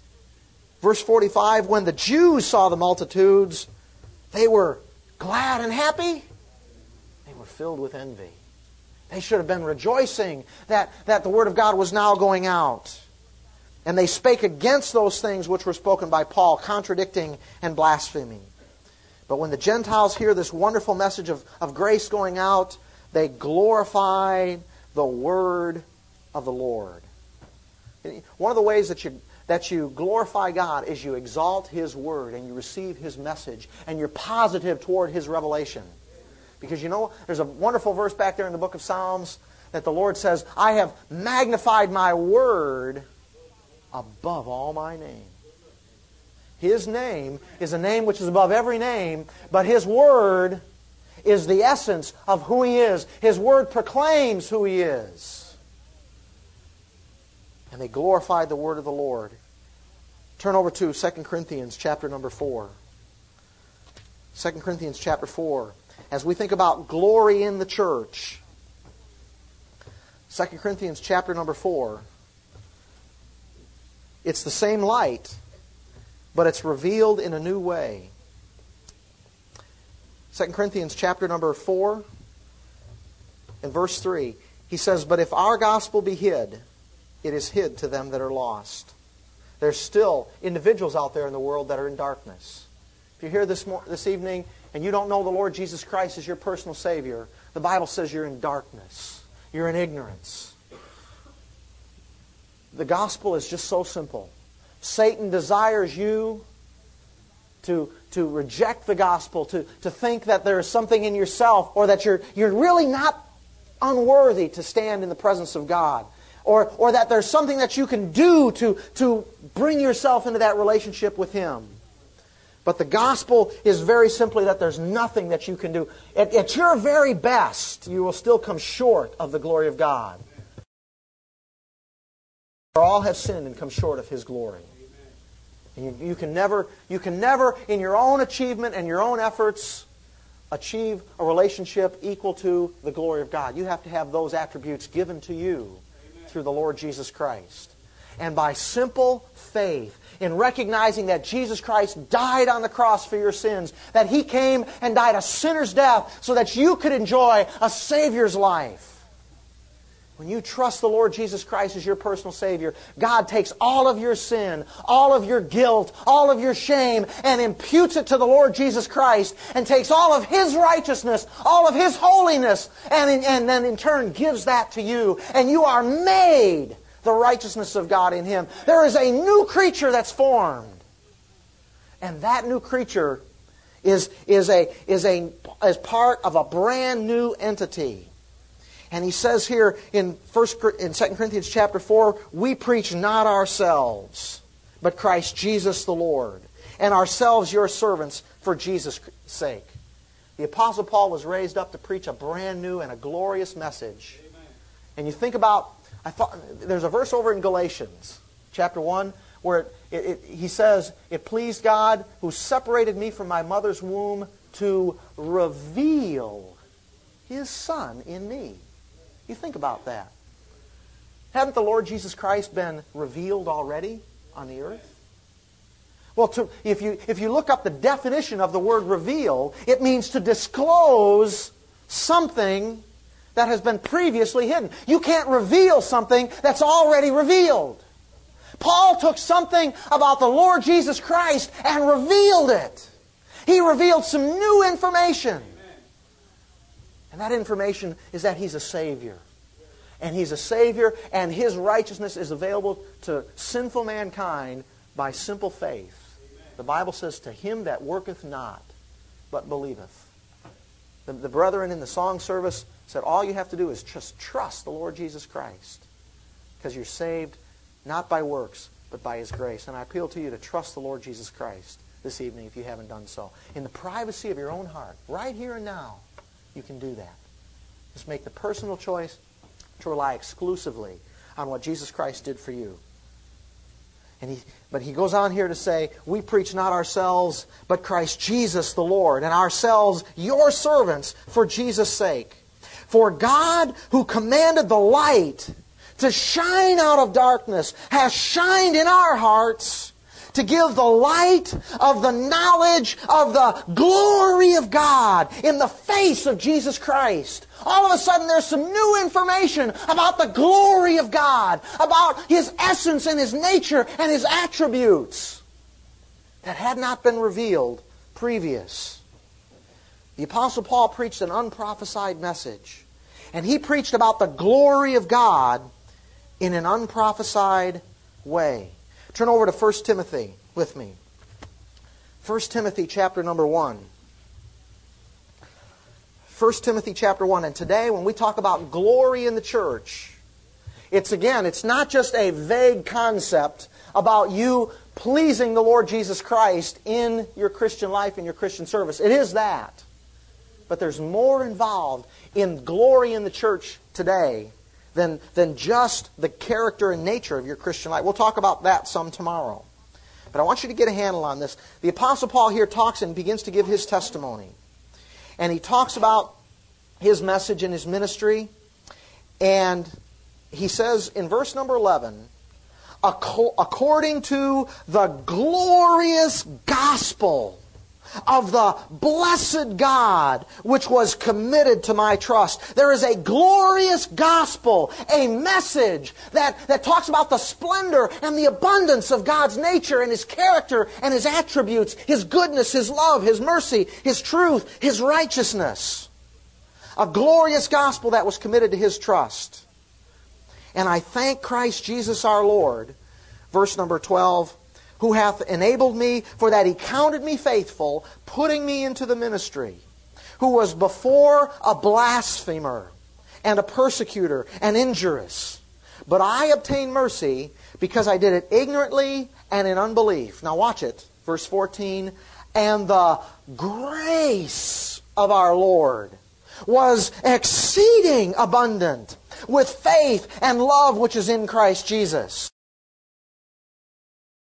A: Verse forty-five, when the Jews saw the multitudes, they were glad and happy. They were filled with envy. They should have been rejoicing that, that the Word of God was now going out. And they spake against those things which were spoken by Paul, contradicting and blaspheming. But when the Gentiles hear this wonderful message of, of grace going out, they glorified the Word of the Lord. One of the ways that you that you glorify God is you exalt His Word and you receive His message and you're positive toward His revelation. Because you know, there's a wonderful verse back there in the book of Psalms that the Lord says, I have magnified my Word above all my name. His name is a name which is above every name, but His Word is the essence of who He is. His Word proclaims who He is. And they glorified the Word of the Lord. Turn over to Second Corinthians chapter number four. Second Corinthians chapter four. As we think about glory in the church, Second Corinthians chapter number four, it's the same light, but it's revealed in a new way. Second Corinthians chapter number four and verse three. He says, but if our gospel be hid, it is hid to them that are lost. There's still individuals out there in the world that are in darkness. If you're here this, mo- this evening and you don't know the Lord Jesus Christ as your personal Savior, the Bible says you're in darkness. You're in ignorance. The gospel is just so simple. Satan desires you to, to reject the gospel, to, to think that there is something in yourself, or that you're, you're really not unworthy to stand in the presence of God, or, or that there's something that you can do to, to bring yourself into that relationship with Him. But the gospel is very simply that there's nothing that you can do. At, at your very best, you will still come short of the glory of God. For all have sinned and come short of His glory. And you, you can never, you can never, in your own achievement and your own efforts, achieve a relationship equal to the glory of God. You have to have those attributes given to you through the Lord Jesus Christ. And by simple faith, in recognizing that Jesus Christ died on the cross for your sins, that He came and died a sinner's death so that you could enjoy a Savior's life. When you trust the Lord Jesus Christ as your personal Savior, God takes all of your sin, all of your guilt, all of your shame, and imputes it to the Lord Jesus Christ, and takes all of His righteousness, all of His holiness, and, in, and then in turn gives that to you. And you are made the righteousness of God in Him. There is a new creature that's formed. And that new creature is, is, a, is, a, is part of a brand new entity. And he says here in First in Second Corinthians chapter four, we preach not ourselves, but Christ Jesus the Lord, and ourselves your servants for Jesus' sake. The Apostle Paul was raised up to preach a brand new and a glorious message. Amen. And you think about, I thought there's a verse over in Galatians chapter one where it, it, it, he says, it pleased God who separated me from my mother's womb to reveal His Son in me. You think about that. Haven't the Lord Jesus Christ been revealed already on the earth? Well, to, if you if you look up the definition of the word reveal, it means to disclose something that has been previously hidden. You can't reveal something that's already revealed. Paul took something about the Lord Jesus Christ and revealed it. He revealed some new information. And that information is that He's a Savior. And He's a Savior, and His righteousness is available to sinful mankind by simple faith. The Bible says, to him that worketh not, but believeth. The, the brethren in the song service said, all you have to do is just trust the Lord Jesus Christ. Because you're saved not by works, but by His grace. And I appeal to you to trust the Lord Jesus Christ this evening if you haven't done so. In the privacy of your own heart, right here and now, you can do that. Just make the personal choice to rely exclusively on what Jesus Christ did for you. And he, but he goes on here to say, we preach not ourselves, but Christ Jesus the Lord, and ourselves your servants for Jesus' sake. For God, who commanded the light to shine out of darkness, has shined in our hearts to give the light of the knowledge of the glory of God in the face of Jesus Christ. All of a sudden there's some new information about the glory of God, about His essence and His nature and His attributes that had not been revealed previous. The Apostle Paul preached an unprophesied message. And he preached about the glory of God in an unprophesied way. Turn over to First Timothy with me. First Timothy chapter number one. First Timothy chapter one. And today when we talk about glory in the church, it's again, it's not just a vague concept about you pleasing the Lord Jesus Christ in your Christian life, in your Christian service. It is that. But there's more involved in glory in the church today Than, than just the character and nature of your Christian life. We'll talk about that some tomorrow. But I want you to get a handle on this. The Apostle Paul here talks and begins to give his testimony. And he talks about his message and his ministry. And he says in verse number eleven, according to the glorious gospel of the blessed God, which was committed to my trust. There is a glorious gospel, a message that, that talks about the splendor and the abundance of God's nature and His character and His attributes, His goodness, His love, His mercy, His truth, His righteousness. A glorious gospel that was committed to His trust. And I thank Christ Jesus our Lord, verse number twelve, who hath enabled me, for that He counted me faithful, putting me into the ministry, who was before a blasphemer, and a persecutor, and injurious. But I obtained mercy, because I did it ignorantly and in unbelief. Now watch it, verse fourteen. And the grace of our Lord was exceeding abundant, with faith and love which is in Christ Jesus.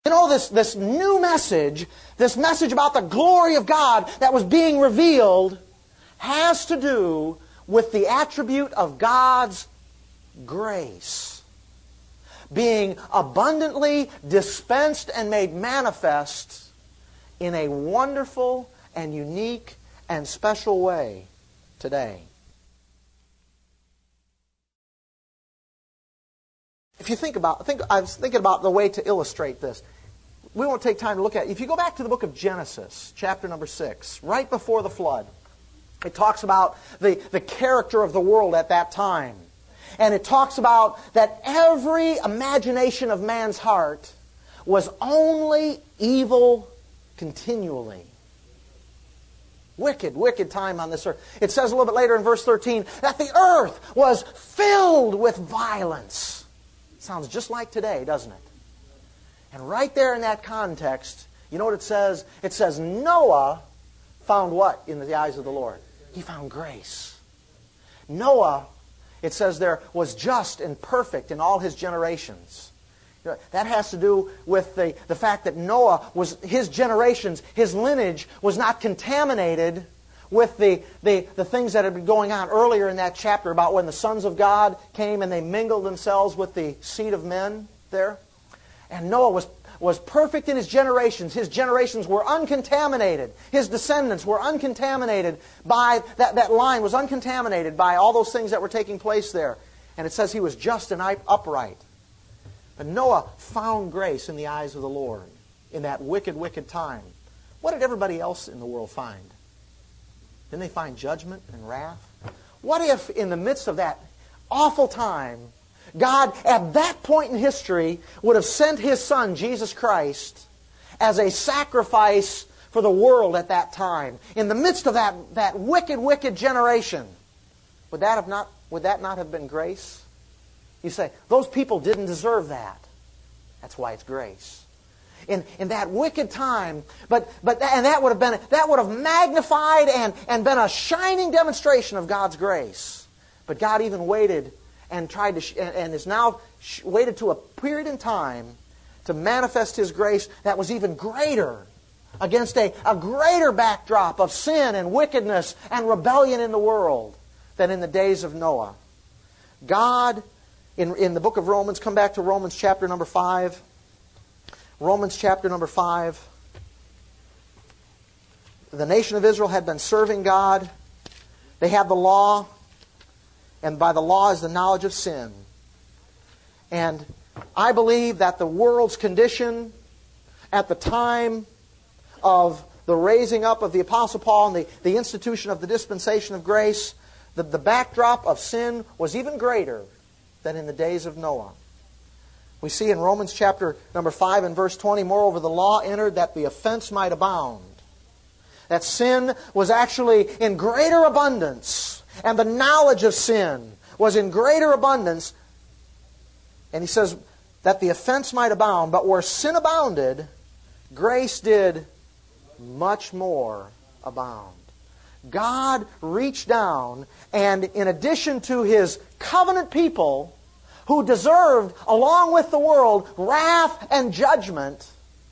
A: You know, this, this new message, this message about the glory of God that was being revealed, has to do with the attribute of God's grace being abundantly dispensed and made manifest in a wonderful and unique and special way today. If you think about, think, I was thinking about the way to illustrate this. We won't take time to look at it. If you go back to the book of Genesis, chapter number six, right before the flood, it talks about the, the character of the world at that time. And it talks about that every imagination of man's heart was only evil continually. Wicked, wicked time on this earth. It says a little bit later in verse thirteen that the earth was filled with violence. Sounds just like today, doesn't it? And right there in that context, you know what it says? It says Noah found what in the eyes of the Lord? He found grace. Noah, it says there, was just and perfect in all his generations. That has to do with the, the fact that Noah was, his generations, his lineage was not contaminated with the, the, the things that had been going on earlier in that chapter about when the sons of God came and they mingled themselves with the seed of men there. And Noah was, was perfect in his generations. His generations were uncontaminated. His descendants were uncontaminated by, that, that line was uncontaminated by all those things that were taking place there. And it says he was just and upright. But Noah found grace in the eyes of the Lord in that wicked, wicked time. What did everybody else in the world find? Didn't they find judgment and wrath? What if in the midst of that awful time, God at that point in history would have sent His Son, Jesus Christ, as a sacrifice for the world at that time? In the midst of that, that wicked, wicked generation, would that have not, would that not have been grace? You say, those people didn't deserve that. That's why it's grace. In, in that wicked time, but but and that would have been that would have magnified and, and been a shining demonstration of God's grace. But God even waited and tried to sh- and is now sh- waited to a period in time to manifest His grace that was even greater against a, a greater backdrop of sin and wickedness and rebellion in the world than in the days of Noah. God, in in the book of Romans, come back to Romans chapter number five. Romans chapter number five. The nation of Israel had been serving God. They had the law. And by the law is the knowledge of sin. And I believe that the world's condition at the time of the raising up of the Apostle Paul and the, the institution of the dispensation of grace, the, the backdrop of sin was even greater than in the days of Noah. We see in Romans chapter number five and verse twenty, moreover, the law entered that the offense might abound. That sin was actually in greater abundance, and the knowledge of sin was in greater abundance. And he says that the offense might abound, but where sin abounded, grace did much more abound. God reached down, and in addition to His covenant people, who deserved, along with the world, wrath and judgment,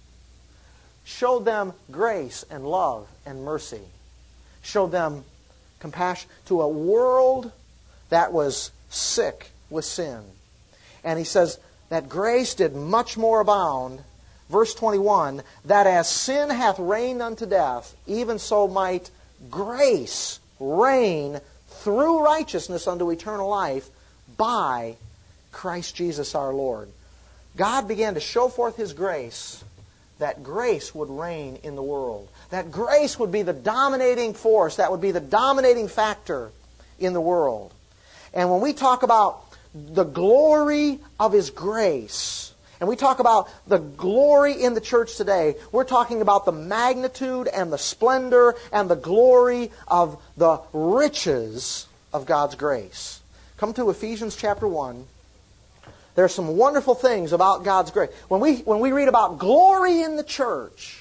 A: showed them grace and love and mercy. Showed them compassion to a world that was sick with sin. And he says that grace did much more abound, verse twenty-one, that as sin hath reigned unto death, even so might grace reign through righteousness unto eternal life by Christ Jesus our Lord. God began to show forth His grace, that grace would reign in the world. That grace would be the dominating force, that would be the dominating factor in the world. And when we talk about the glory of His grace, and we talk about the glory in the church today, we're talking about the magnitude and the splendor and the glory of the riches of God's grace. Come to Ephesians chapter one. There are some wonderful things about God's grace. When we, when we read about glory in the church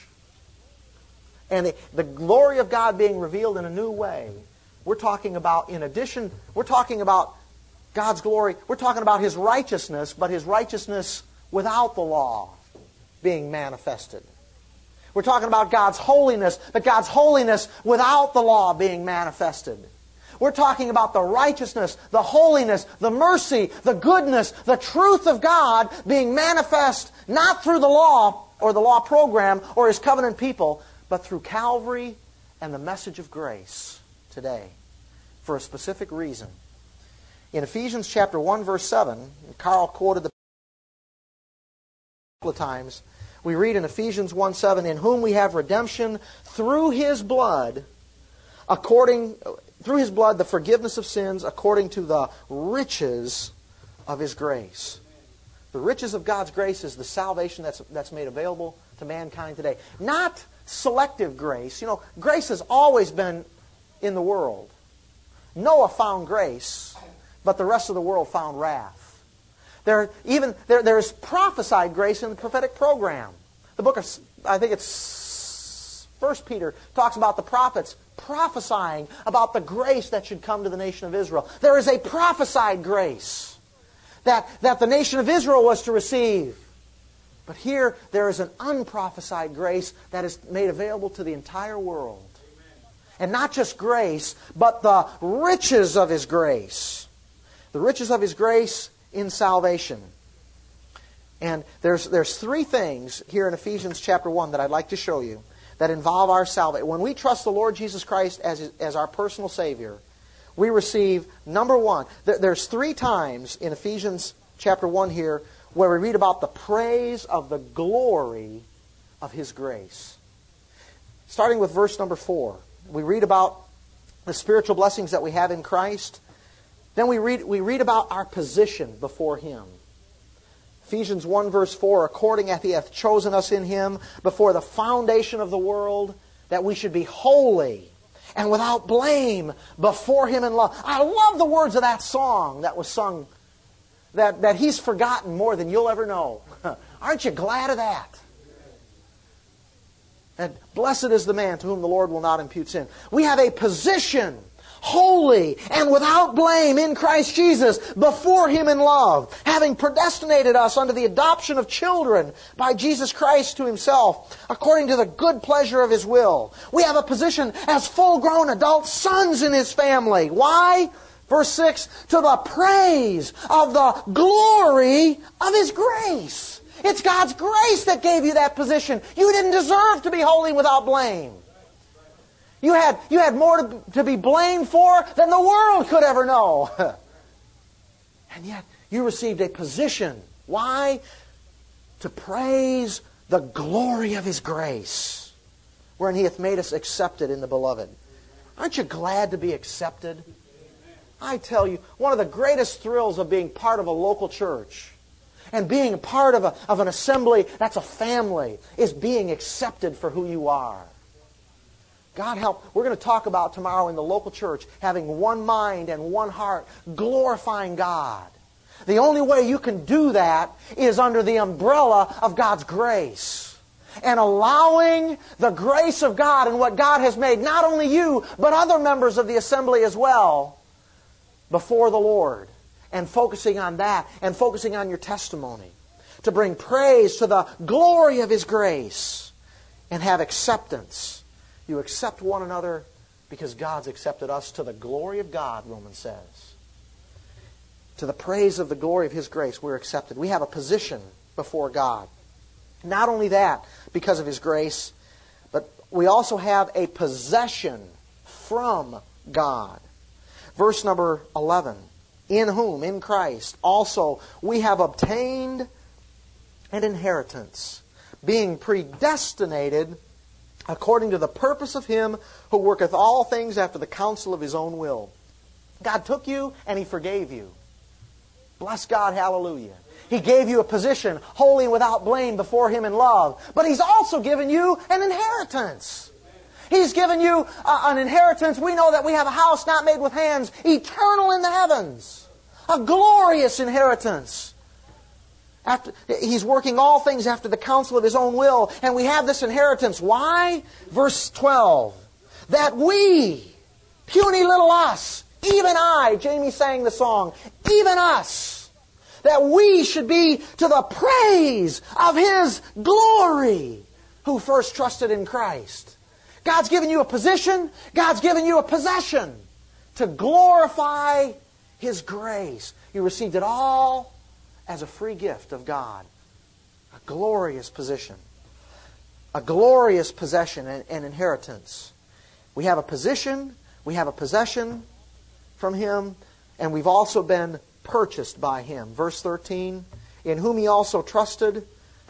A: and the, the glory of God being revealed in a new way, we're talking about, in addition, we're talking about God's glory. We're talking about His righteousness, but His righteousness without the law. being manifested. We're talking about God's holiness, but God's holiness without the law being manifested. We're talking about the righteousness, the holiness, the mercy, the goodness, the truth of God being manifest not through the law or the law program or His covenant people, but through Calvary and the message of grace today for a specific reason. In Ephesians chapter one, verse seven, Carl quoted the couple of times, we read in Ephesians one seven, in whom we have redemption through His blood, according through His blood the forgiveness of sins according to the riches of His grace. The riches of God's grace is the salvation that's that's made available to mankind today. Not selective grace. You know, grace has always been in the world. Noah found grace, but the rest of the world found wrath. There even there there's prophesied grace in the prophetic program. The book of, I think it's First Peter, talks about the prophets prophesying about the grace that should come to the nation of Israel. There is a prophesied grace that, that the nation of Israel was to receive. But here there is an unprophesied grace that is made available to the entire world. And not just grace, but the riches of His grace. The riches of His grace in salvation. And there's there's three things here in Ephesians chapter one that I'd like to show you that involve our salvation. When we trust the Lord Jesus Christ as, as our personal Savior, we receive, number one, there, there's three times in Ephesians chapter one here where we read about the praise of the glory of His grace. Starting with verse number four, we read about the spiritual blessings that we have in Christ. Then we read, we read about our position before Him. Ephesians one verse four, according as He hath chosen us in Him before the foundation of the world, that we should be holy and without blame before Him in love. I love the words of that song that was sung, that, that He's forgotten more than you'll ever know. Aren't you glad of that? And blessed is the man to whom the Lord will not impute sin. We have a position, holy and without blame in Christ Jesus, before Him in love, having predestinated us unto the adoption of children by Jesus Christ to Himself, according to the good pleasure of His will. We have a position as full-grown adult sons in His family. Why? Verse six, to the praise of the glory of His grace. It's God's grace that gave you that position. You didn't deserve to be holy without blame. You had, you had more to, to be blamed for than the world could ever know. And yet, you received a position. Why? To praise the glory of His grace, wherein He hath made us accepted in the Beloved. Aren't you glad to be accepted? I tell you, one of the greatest thrills of being part of a local church and being a part of, a, of an assembly that's a family is being accepted for who you are. God help. We're going to talk about tomorrow in the local church having one mind and one heart, glorifying God. The only way you can do that is under the umbrella of God's grace. And allowing the grace of God and what God has made, not only you, but other members of the assembly as well, before the Lord. And focusing on that, and focusing on your testimony. To bring praise to the glory of His grace. And have acceptance. You accept one another because God's accepted us to the glory of God, Romans says. To the praise of the glory of His grace, we're accepted. We have a position before God. Not only that, because of His grace, but we also have a possession from God. Verse number eleven. In whom, in Christ, also we have obtained an inheritance, being predestinated according to the purpose of Him who worketh all things after the counsel of His own will. God took you and He forgave you. Bless God, hallelujah. He gave you a position, holy and without blame before Him in love. But He's also given you an inheritance. He's given you uh, an inheritance. We know that we have a house not made with hands, eternal in the heavens. A glorious inheritance. After, he's working all things after the counsel of His own will. And we have this inheritance. Why? Verse twelve. That we, puny little us, even I, Jamie sang the song, even us,
B: that we should be to the praise of His glory, who first trusted in Christ. God's given you a position. God's given you a possession to glorify His grace. You received it all as a free gift of God. A glorious position. A glorious possession and, and inheritance. We have a position, we have a possession from Him, and we've also been purchased by Him. Verse thirteen, in whom ye also trusted,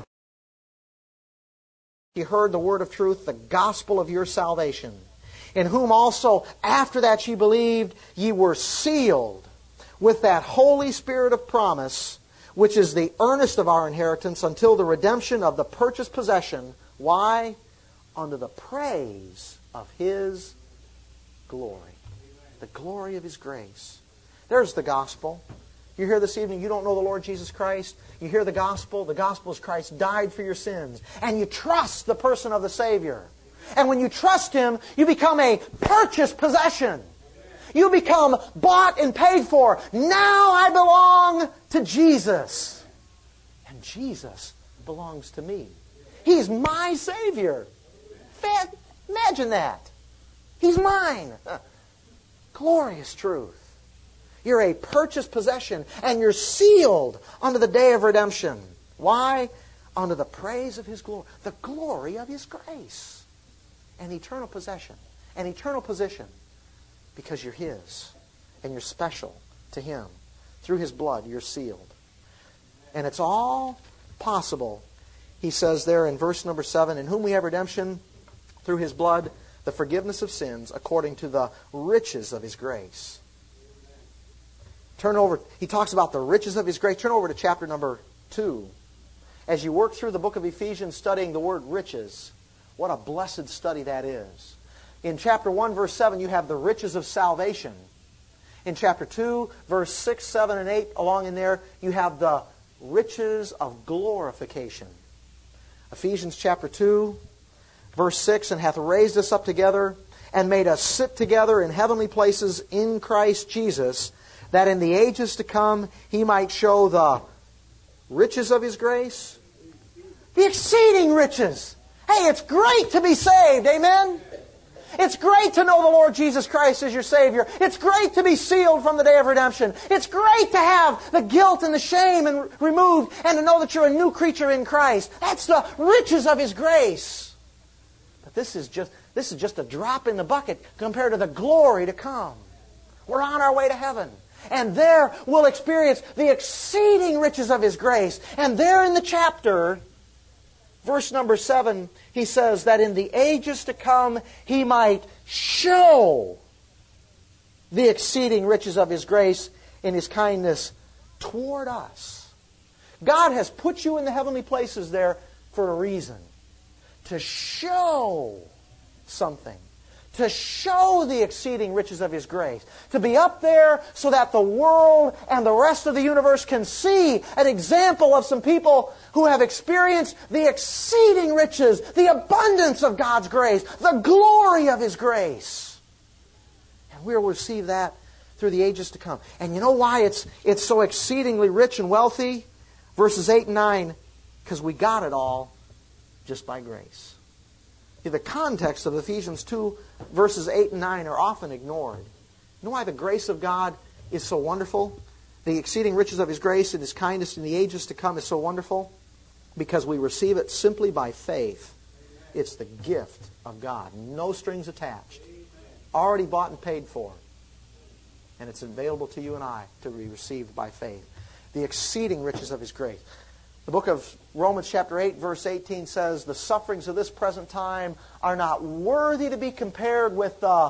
B: ye heard the word of truth, the gospel of your salvation, in whom also after that ye believed, ye were sealed with that Holy Spirit of promise, which is the earnest of our inheritance until the redemption of the purchased possession. Why? Unto the praise of His glory. The glory of His grace. There's the gospel. You're here this evening, you don't know the Lord Jesus Christ. You hear the gospel. The gospel is Christ died for your sins. And you trust the person of the Savior. And when you trust Him, you become a purchased possession. You become bought and paid for. Now I belong to Jesus. And Jesus belongs to me. He's my Savior. Imagine that. He's mine. Glorious truth. You're a purchased possession, and you're sealed unto the day of redemption. Why? Unto the praise of His glory. The glory of His grace. An eternal possession. An eternal position. Because you're His. And you're special to Him. Through His blood, you're sealed. And it's all possible. He says there in verse number seven, in whom we have redemption through His blood, the forgiveness of sins, according to the riches of His grace. Turn over, he talks about the riches of His grace. Turn over to chapter number two. As you work through the book of Ephesians studying the word riches, what a blessed study that is. In chapter one, verse seven, you have the riches of salvation. In chapter two, verse six, seven, and eight, along in there, you have the riches of glorification. Ephesians chapter two, verse six, and hath raised us up together and made us sit together in heavenly places in Christ Jesus, that in the ages to come He might show the riches of His grace, the exceeding riches. Hey, it's great to be saved, amen? It's great to know the Lord Jesus Christ as your Savior. It's great to be sealed from the day of redemption. It's great to have the guilt and the shame and removed and to know that you're a new creature in Christ. That's the riches of His grace. But this is just this is just a drop in the bucket compared to the glory to come. We're on our way to heaven. And there we'll experience the exceeding riches of His grace. And there in the chapter, verse number seven, he says that in the ages to come He might show the exceeding riches of His grace in His kindness toward us. God has put you in the heavenly places there for a reason. To show something. To show the exceeding riches of His grace. To be up there so that the world and the rest of the universe can see an example of some people who have experienced the exceeding riches, the abundance of God's grace, the glory of His grace. And we'll receive that through the ages to come. And you know why it's, it's so exceedingly rich and wealthy? Verses eight and nine, because we got it all just by grace. The context of Ephesians two, verses eight and nine are often ignored. You know why the grace of God is so wonderful? The exceeding riches of His grace and His kindness in the ages to come is so wonderful? Because we receive it simply by faith. It's the gift of God. No strings attached. Already bought and paid for. And it's available to you and I to be received by faith. The exceeding riches of His grace. The book of Romans chapter eight, verse eighteen says, the sufferings of this present time are not worthy to be compared with the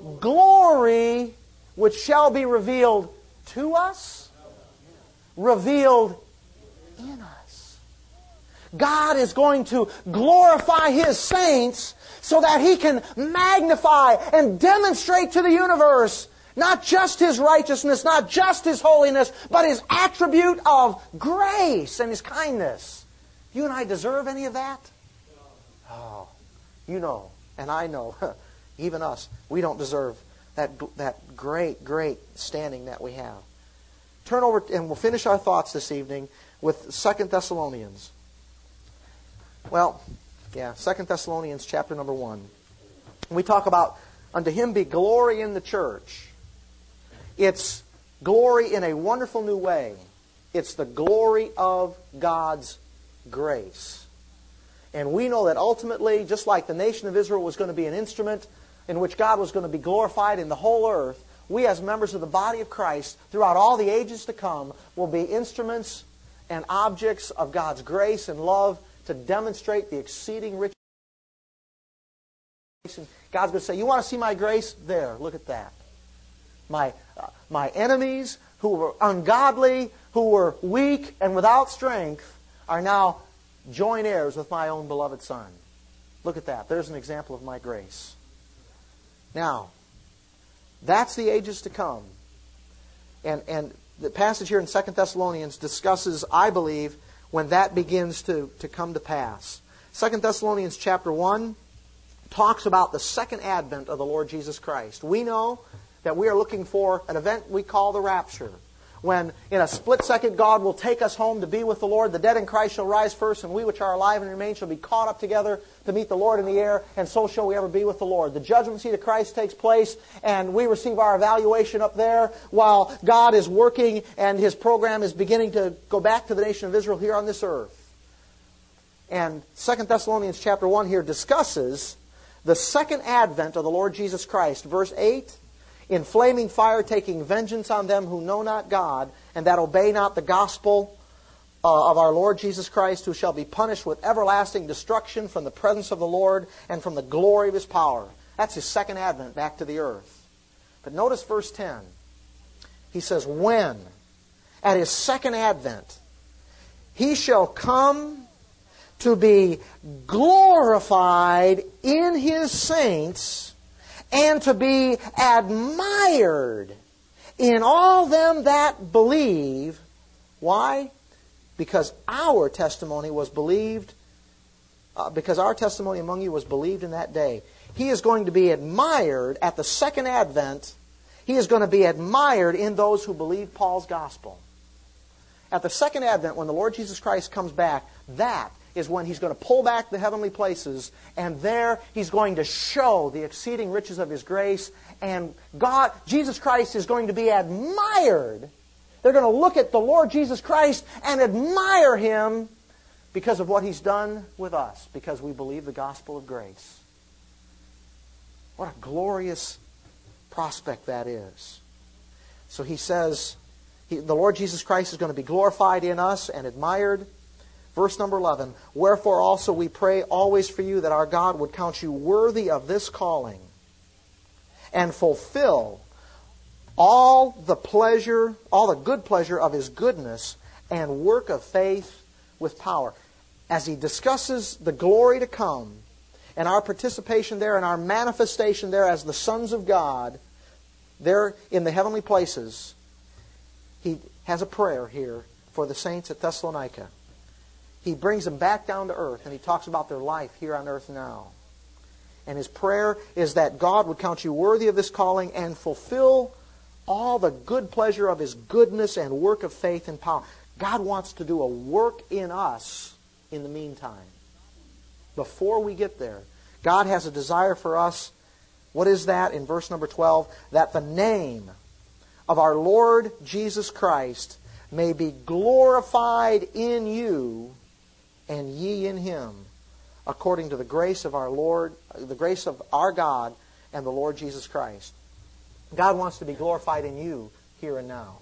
B: glory which shall be revealed to us, revealed in us. God is going to glorify His saints so that He can magnify and demonstrate to the universe not just His righteousness, not just His holiness, but His attribute of grace and His kindness. You and I deserve any of that? Oh, you know, and I know, even us, we don't deserve that, that great, great standing that we have. turn over and we'll finish our thoughts this evening with Second Thessalonians. Well, yeah, Second Thessalonians chapter number one. We talk about, unto him be glory in the church. It's glory in a wonderful new way. It's the glory of God's grace. And we know that ultimately, just like the nation of Israel was going to be an instrument in which God was going to be glorified in the whole earth, we as members of the body of Christ, throughout all the ages to come, will be instruments and objects of God's grace and love to demonstrate the exceeding riches. God's going to say, you want to see my grace? There, look at that. My, uh, my enemies who were ungodly, who were weak and without strength, are now joint heirs with my own beloved Son. Look at that. There's an example of my grace. Now, that's the ages to come. And, and the passage here in Second Thessalonians discusses, I believe, when that begins to, to come to pass. Second Thessalonians chapter one talks about the second advent of the Lord Jesus Christ. We know that we are looking for an event we call the rapture, when in a split second God will take us home to be with the Lord. The dead in Christ shall rise first, and we which are alive and remain shall be caught up together to meet the Lord in the air, and so shall we ever be with the Lord. The judgment seat of Christ takes place, and we receive our evaluation up there while God is working and His program is beginning to go back to the nation of Israel here on this earth. And Second Thessalonians chapter one here discusses the second advent of the Lord Jesus Christ. Verse eight, in flaming fire taking vengeance on them who know not God, and that obey not the gospel uh, of our Lord Jesus Christ, who shall be punished with everlasting destruction from the presence of the Lord and from the glory of His power. That's His second advent back to the earth. But notice verse ten. He says, when, at His second advent, He shall come to be glorified in His saints, and to be admired in all them that believe. Why? Because our testimony was believed, uh, because our testimony among you was believed in that day. He is going to be admired at the second advent. He is going to be admired in those who believe Paul's gospel. At the second advent, when the Lord Jesus Christ comes back, that is when He's going to pull back the heavenly places, and there He's going to show the exceeding riches of His grace, and God, Jesus Christ, is going to be admired. They're going to look at the Lord Jesus Christ and admire Him because of what He's done with us, because we believe the gospel of grace. What a glorious prospect that is. So he says, he, the Lord Jesus Christ is going to be glorified in us and admired. Verse number eleven, wherefore also we pray always for you that our God would count you worthy of this calling and fulfill all the pleasure, all the good pleasure of His goodness and work of faith with power. As he discusses the glory to come and our participation there and our manifestation there as the sons of God there in the heavenly places, he has a prayer here for the saints at Thessalonica. He brings them back down to earth, and he talks about their life here on earth now. And his prayer is that God would count you worthy of this calling and fulfill all the good pleasure of His goodness and work of faith and power. God wants to do a work in us in the meantime. Before we get there, God has a desire for us. What is that? In verse number twelve, that the name of our Lord Jesus Christ may be glorified in you and ye in Him, according to the grace of our Lord, the grace of our God and the Lord Jesus Christ. God wants to be glorified in you here and now.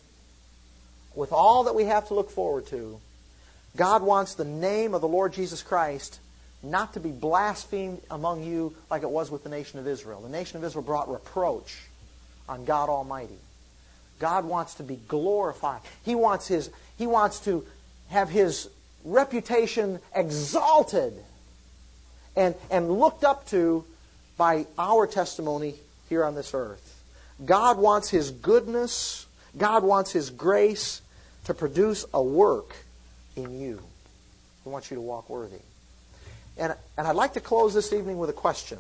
B: With all that we have to look forward to, God wants the name of the Lord Jesus Christ not to be blasphemed among you like it was with the nation of Israel. The nation of Israel brought reproach on God Almighty. God wants to be glorified. He wants his, He wants to have His reputation exalted and, and looked up to by our testimony here on this earth. God wants His goodness, God wants His grace to produce a work in you. He wants you to walk worthy. And, and I'd like to close this evening with a question.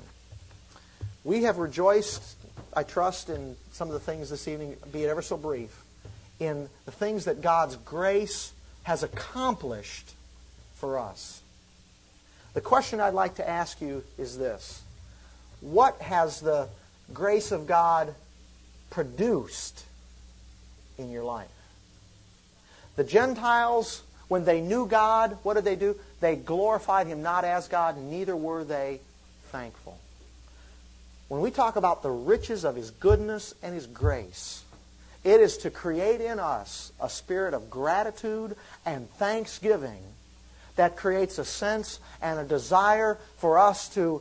B: We have rejoiced, I trust, in some of the things this evening, be it ever so brief, in the things that God's grace has accomplished for us. The question I'd like to ask you is this: what has the grace of God produced in your life? The Gentiles, when they knew God, what did they do? They glorified Him not as God, neither were they thankful. When we talk about the riches of His goodness and His grace, it is to create in us a spirit of gratitude and thanksgiving that creates a sense and a desire for us to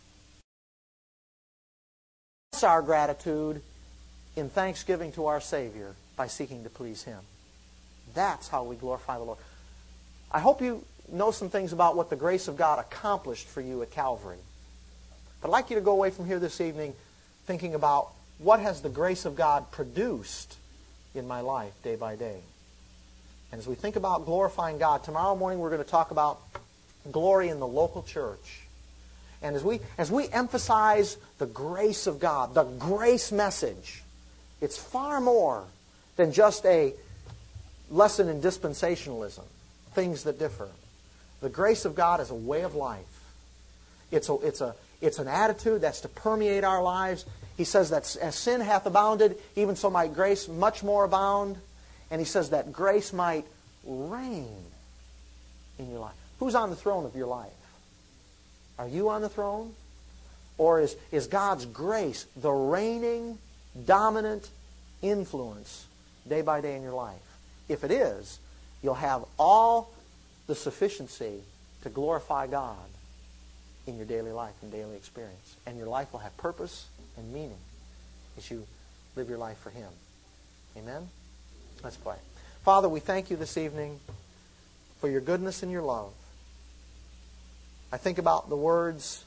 B: express our gratitude in thanksgiving to our Savior by seeking to please Him. That's how we glorify the Lord. I hope you know some things about what the grace of God accomplished for you at Calvary. But I'd like you to go away from here this evening thinking about what has the grace of God produced in my life day by day. And as we think about glorifying God, tomorrow morning we're going to talk about glory in the local church. And as we, as we emphasize the grace of God, the grace message, it's far more than just a lesson in dispensationalism, things that differ. The grace of God is a way of life. It's a, it's a, it's an attitude that's to permeate our lives. He says that as sin hath abounded, even so might grace much more abound. And He says that grace might reign in your life. Who's on the throne of your life? Are you on the throne? Or is, is God's grace the reigning, dominant influence day by day in your life? If it is, you'll have all the sufficiency to glorify God in your daily life and daily experience. And your life will have purpose and meaning as you live your life for Him. Amen? Let's pray. Father, we thank You this evening for Your goodness and Your love. I think about the words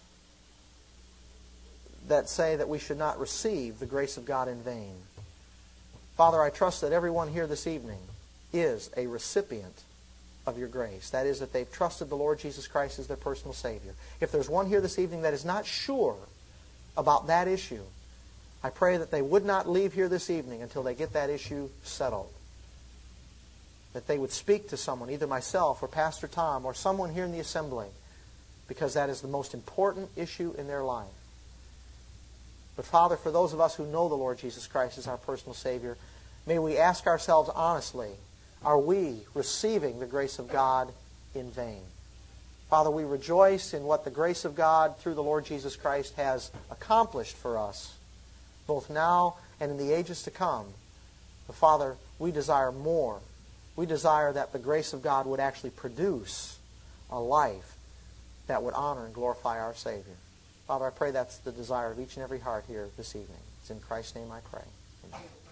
B: that say that we should not receive the grace of God in vain. Father, I trust that everyone here this evening is a recipient of Your grace. That is, that they've trusted the Lord Jesus Christ as their personal Savior. If there's one here this evening that is not sure about that issue, I pray that they would not leave here this evening until they get that issue settled. That they would speak to someone, either myself or Pastor Tom or someone here in the assembly, because that is the most important issue in their life. But Father, for those of us who know the Lord Jesus Christ as our personal Savior, may we ask ourselves honestly, are we receiving the grace of God in vain? Father, we rejoice in what the grace of God through the Lord Jesus Christ has accomplished for us, both now and in the ages to come. But Father, we desire more. We desire that the grace of God would actually produce a life that would honor and glorify our Savior. Father, I pray that's the desire of each and every heart here this evening. It's in Christ's name I pray. Amen.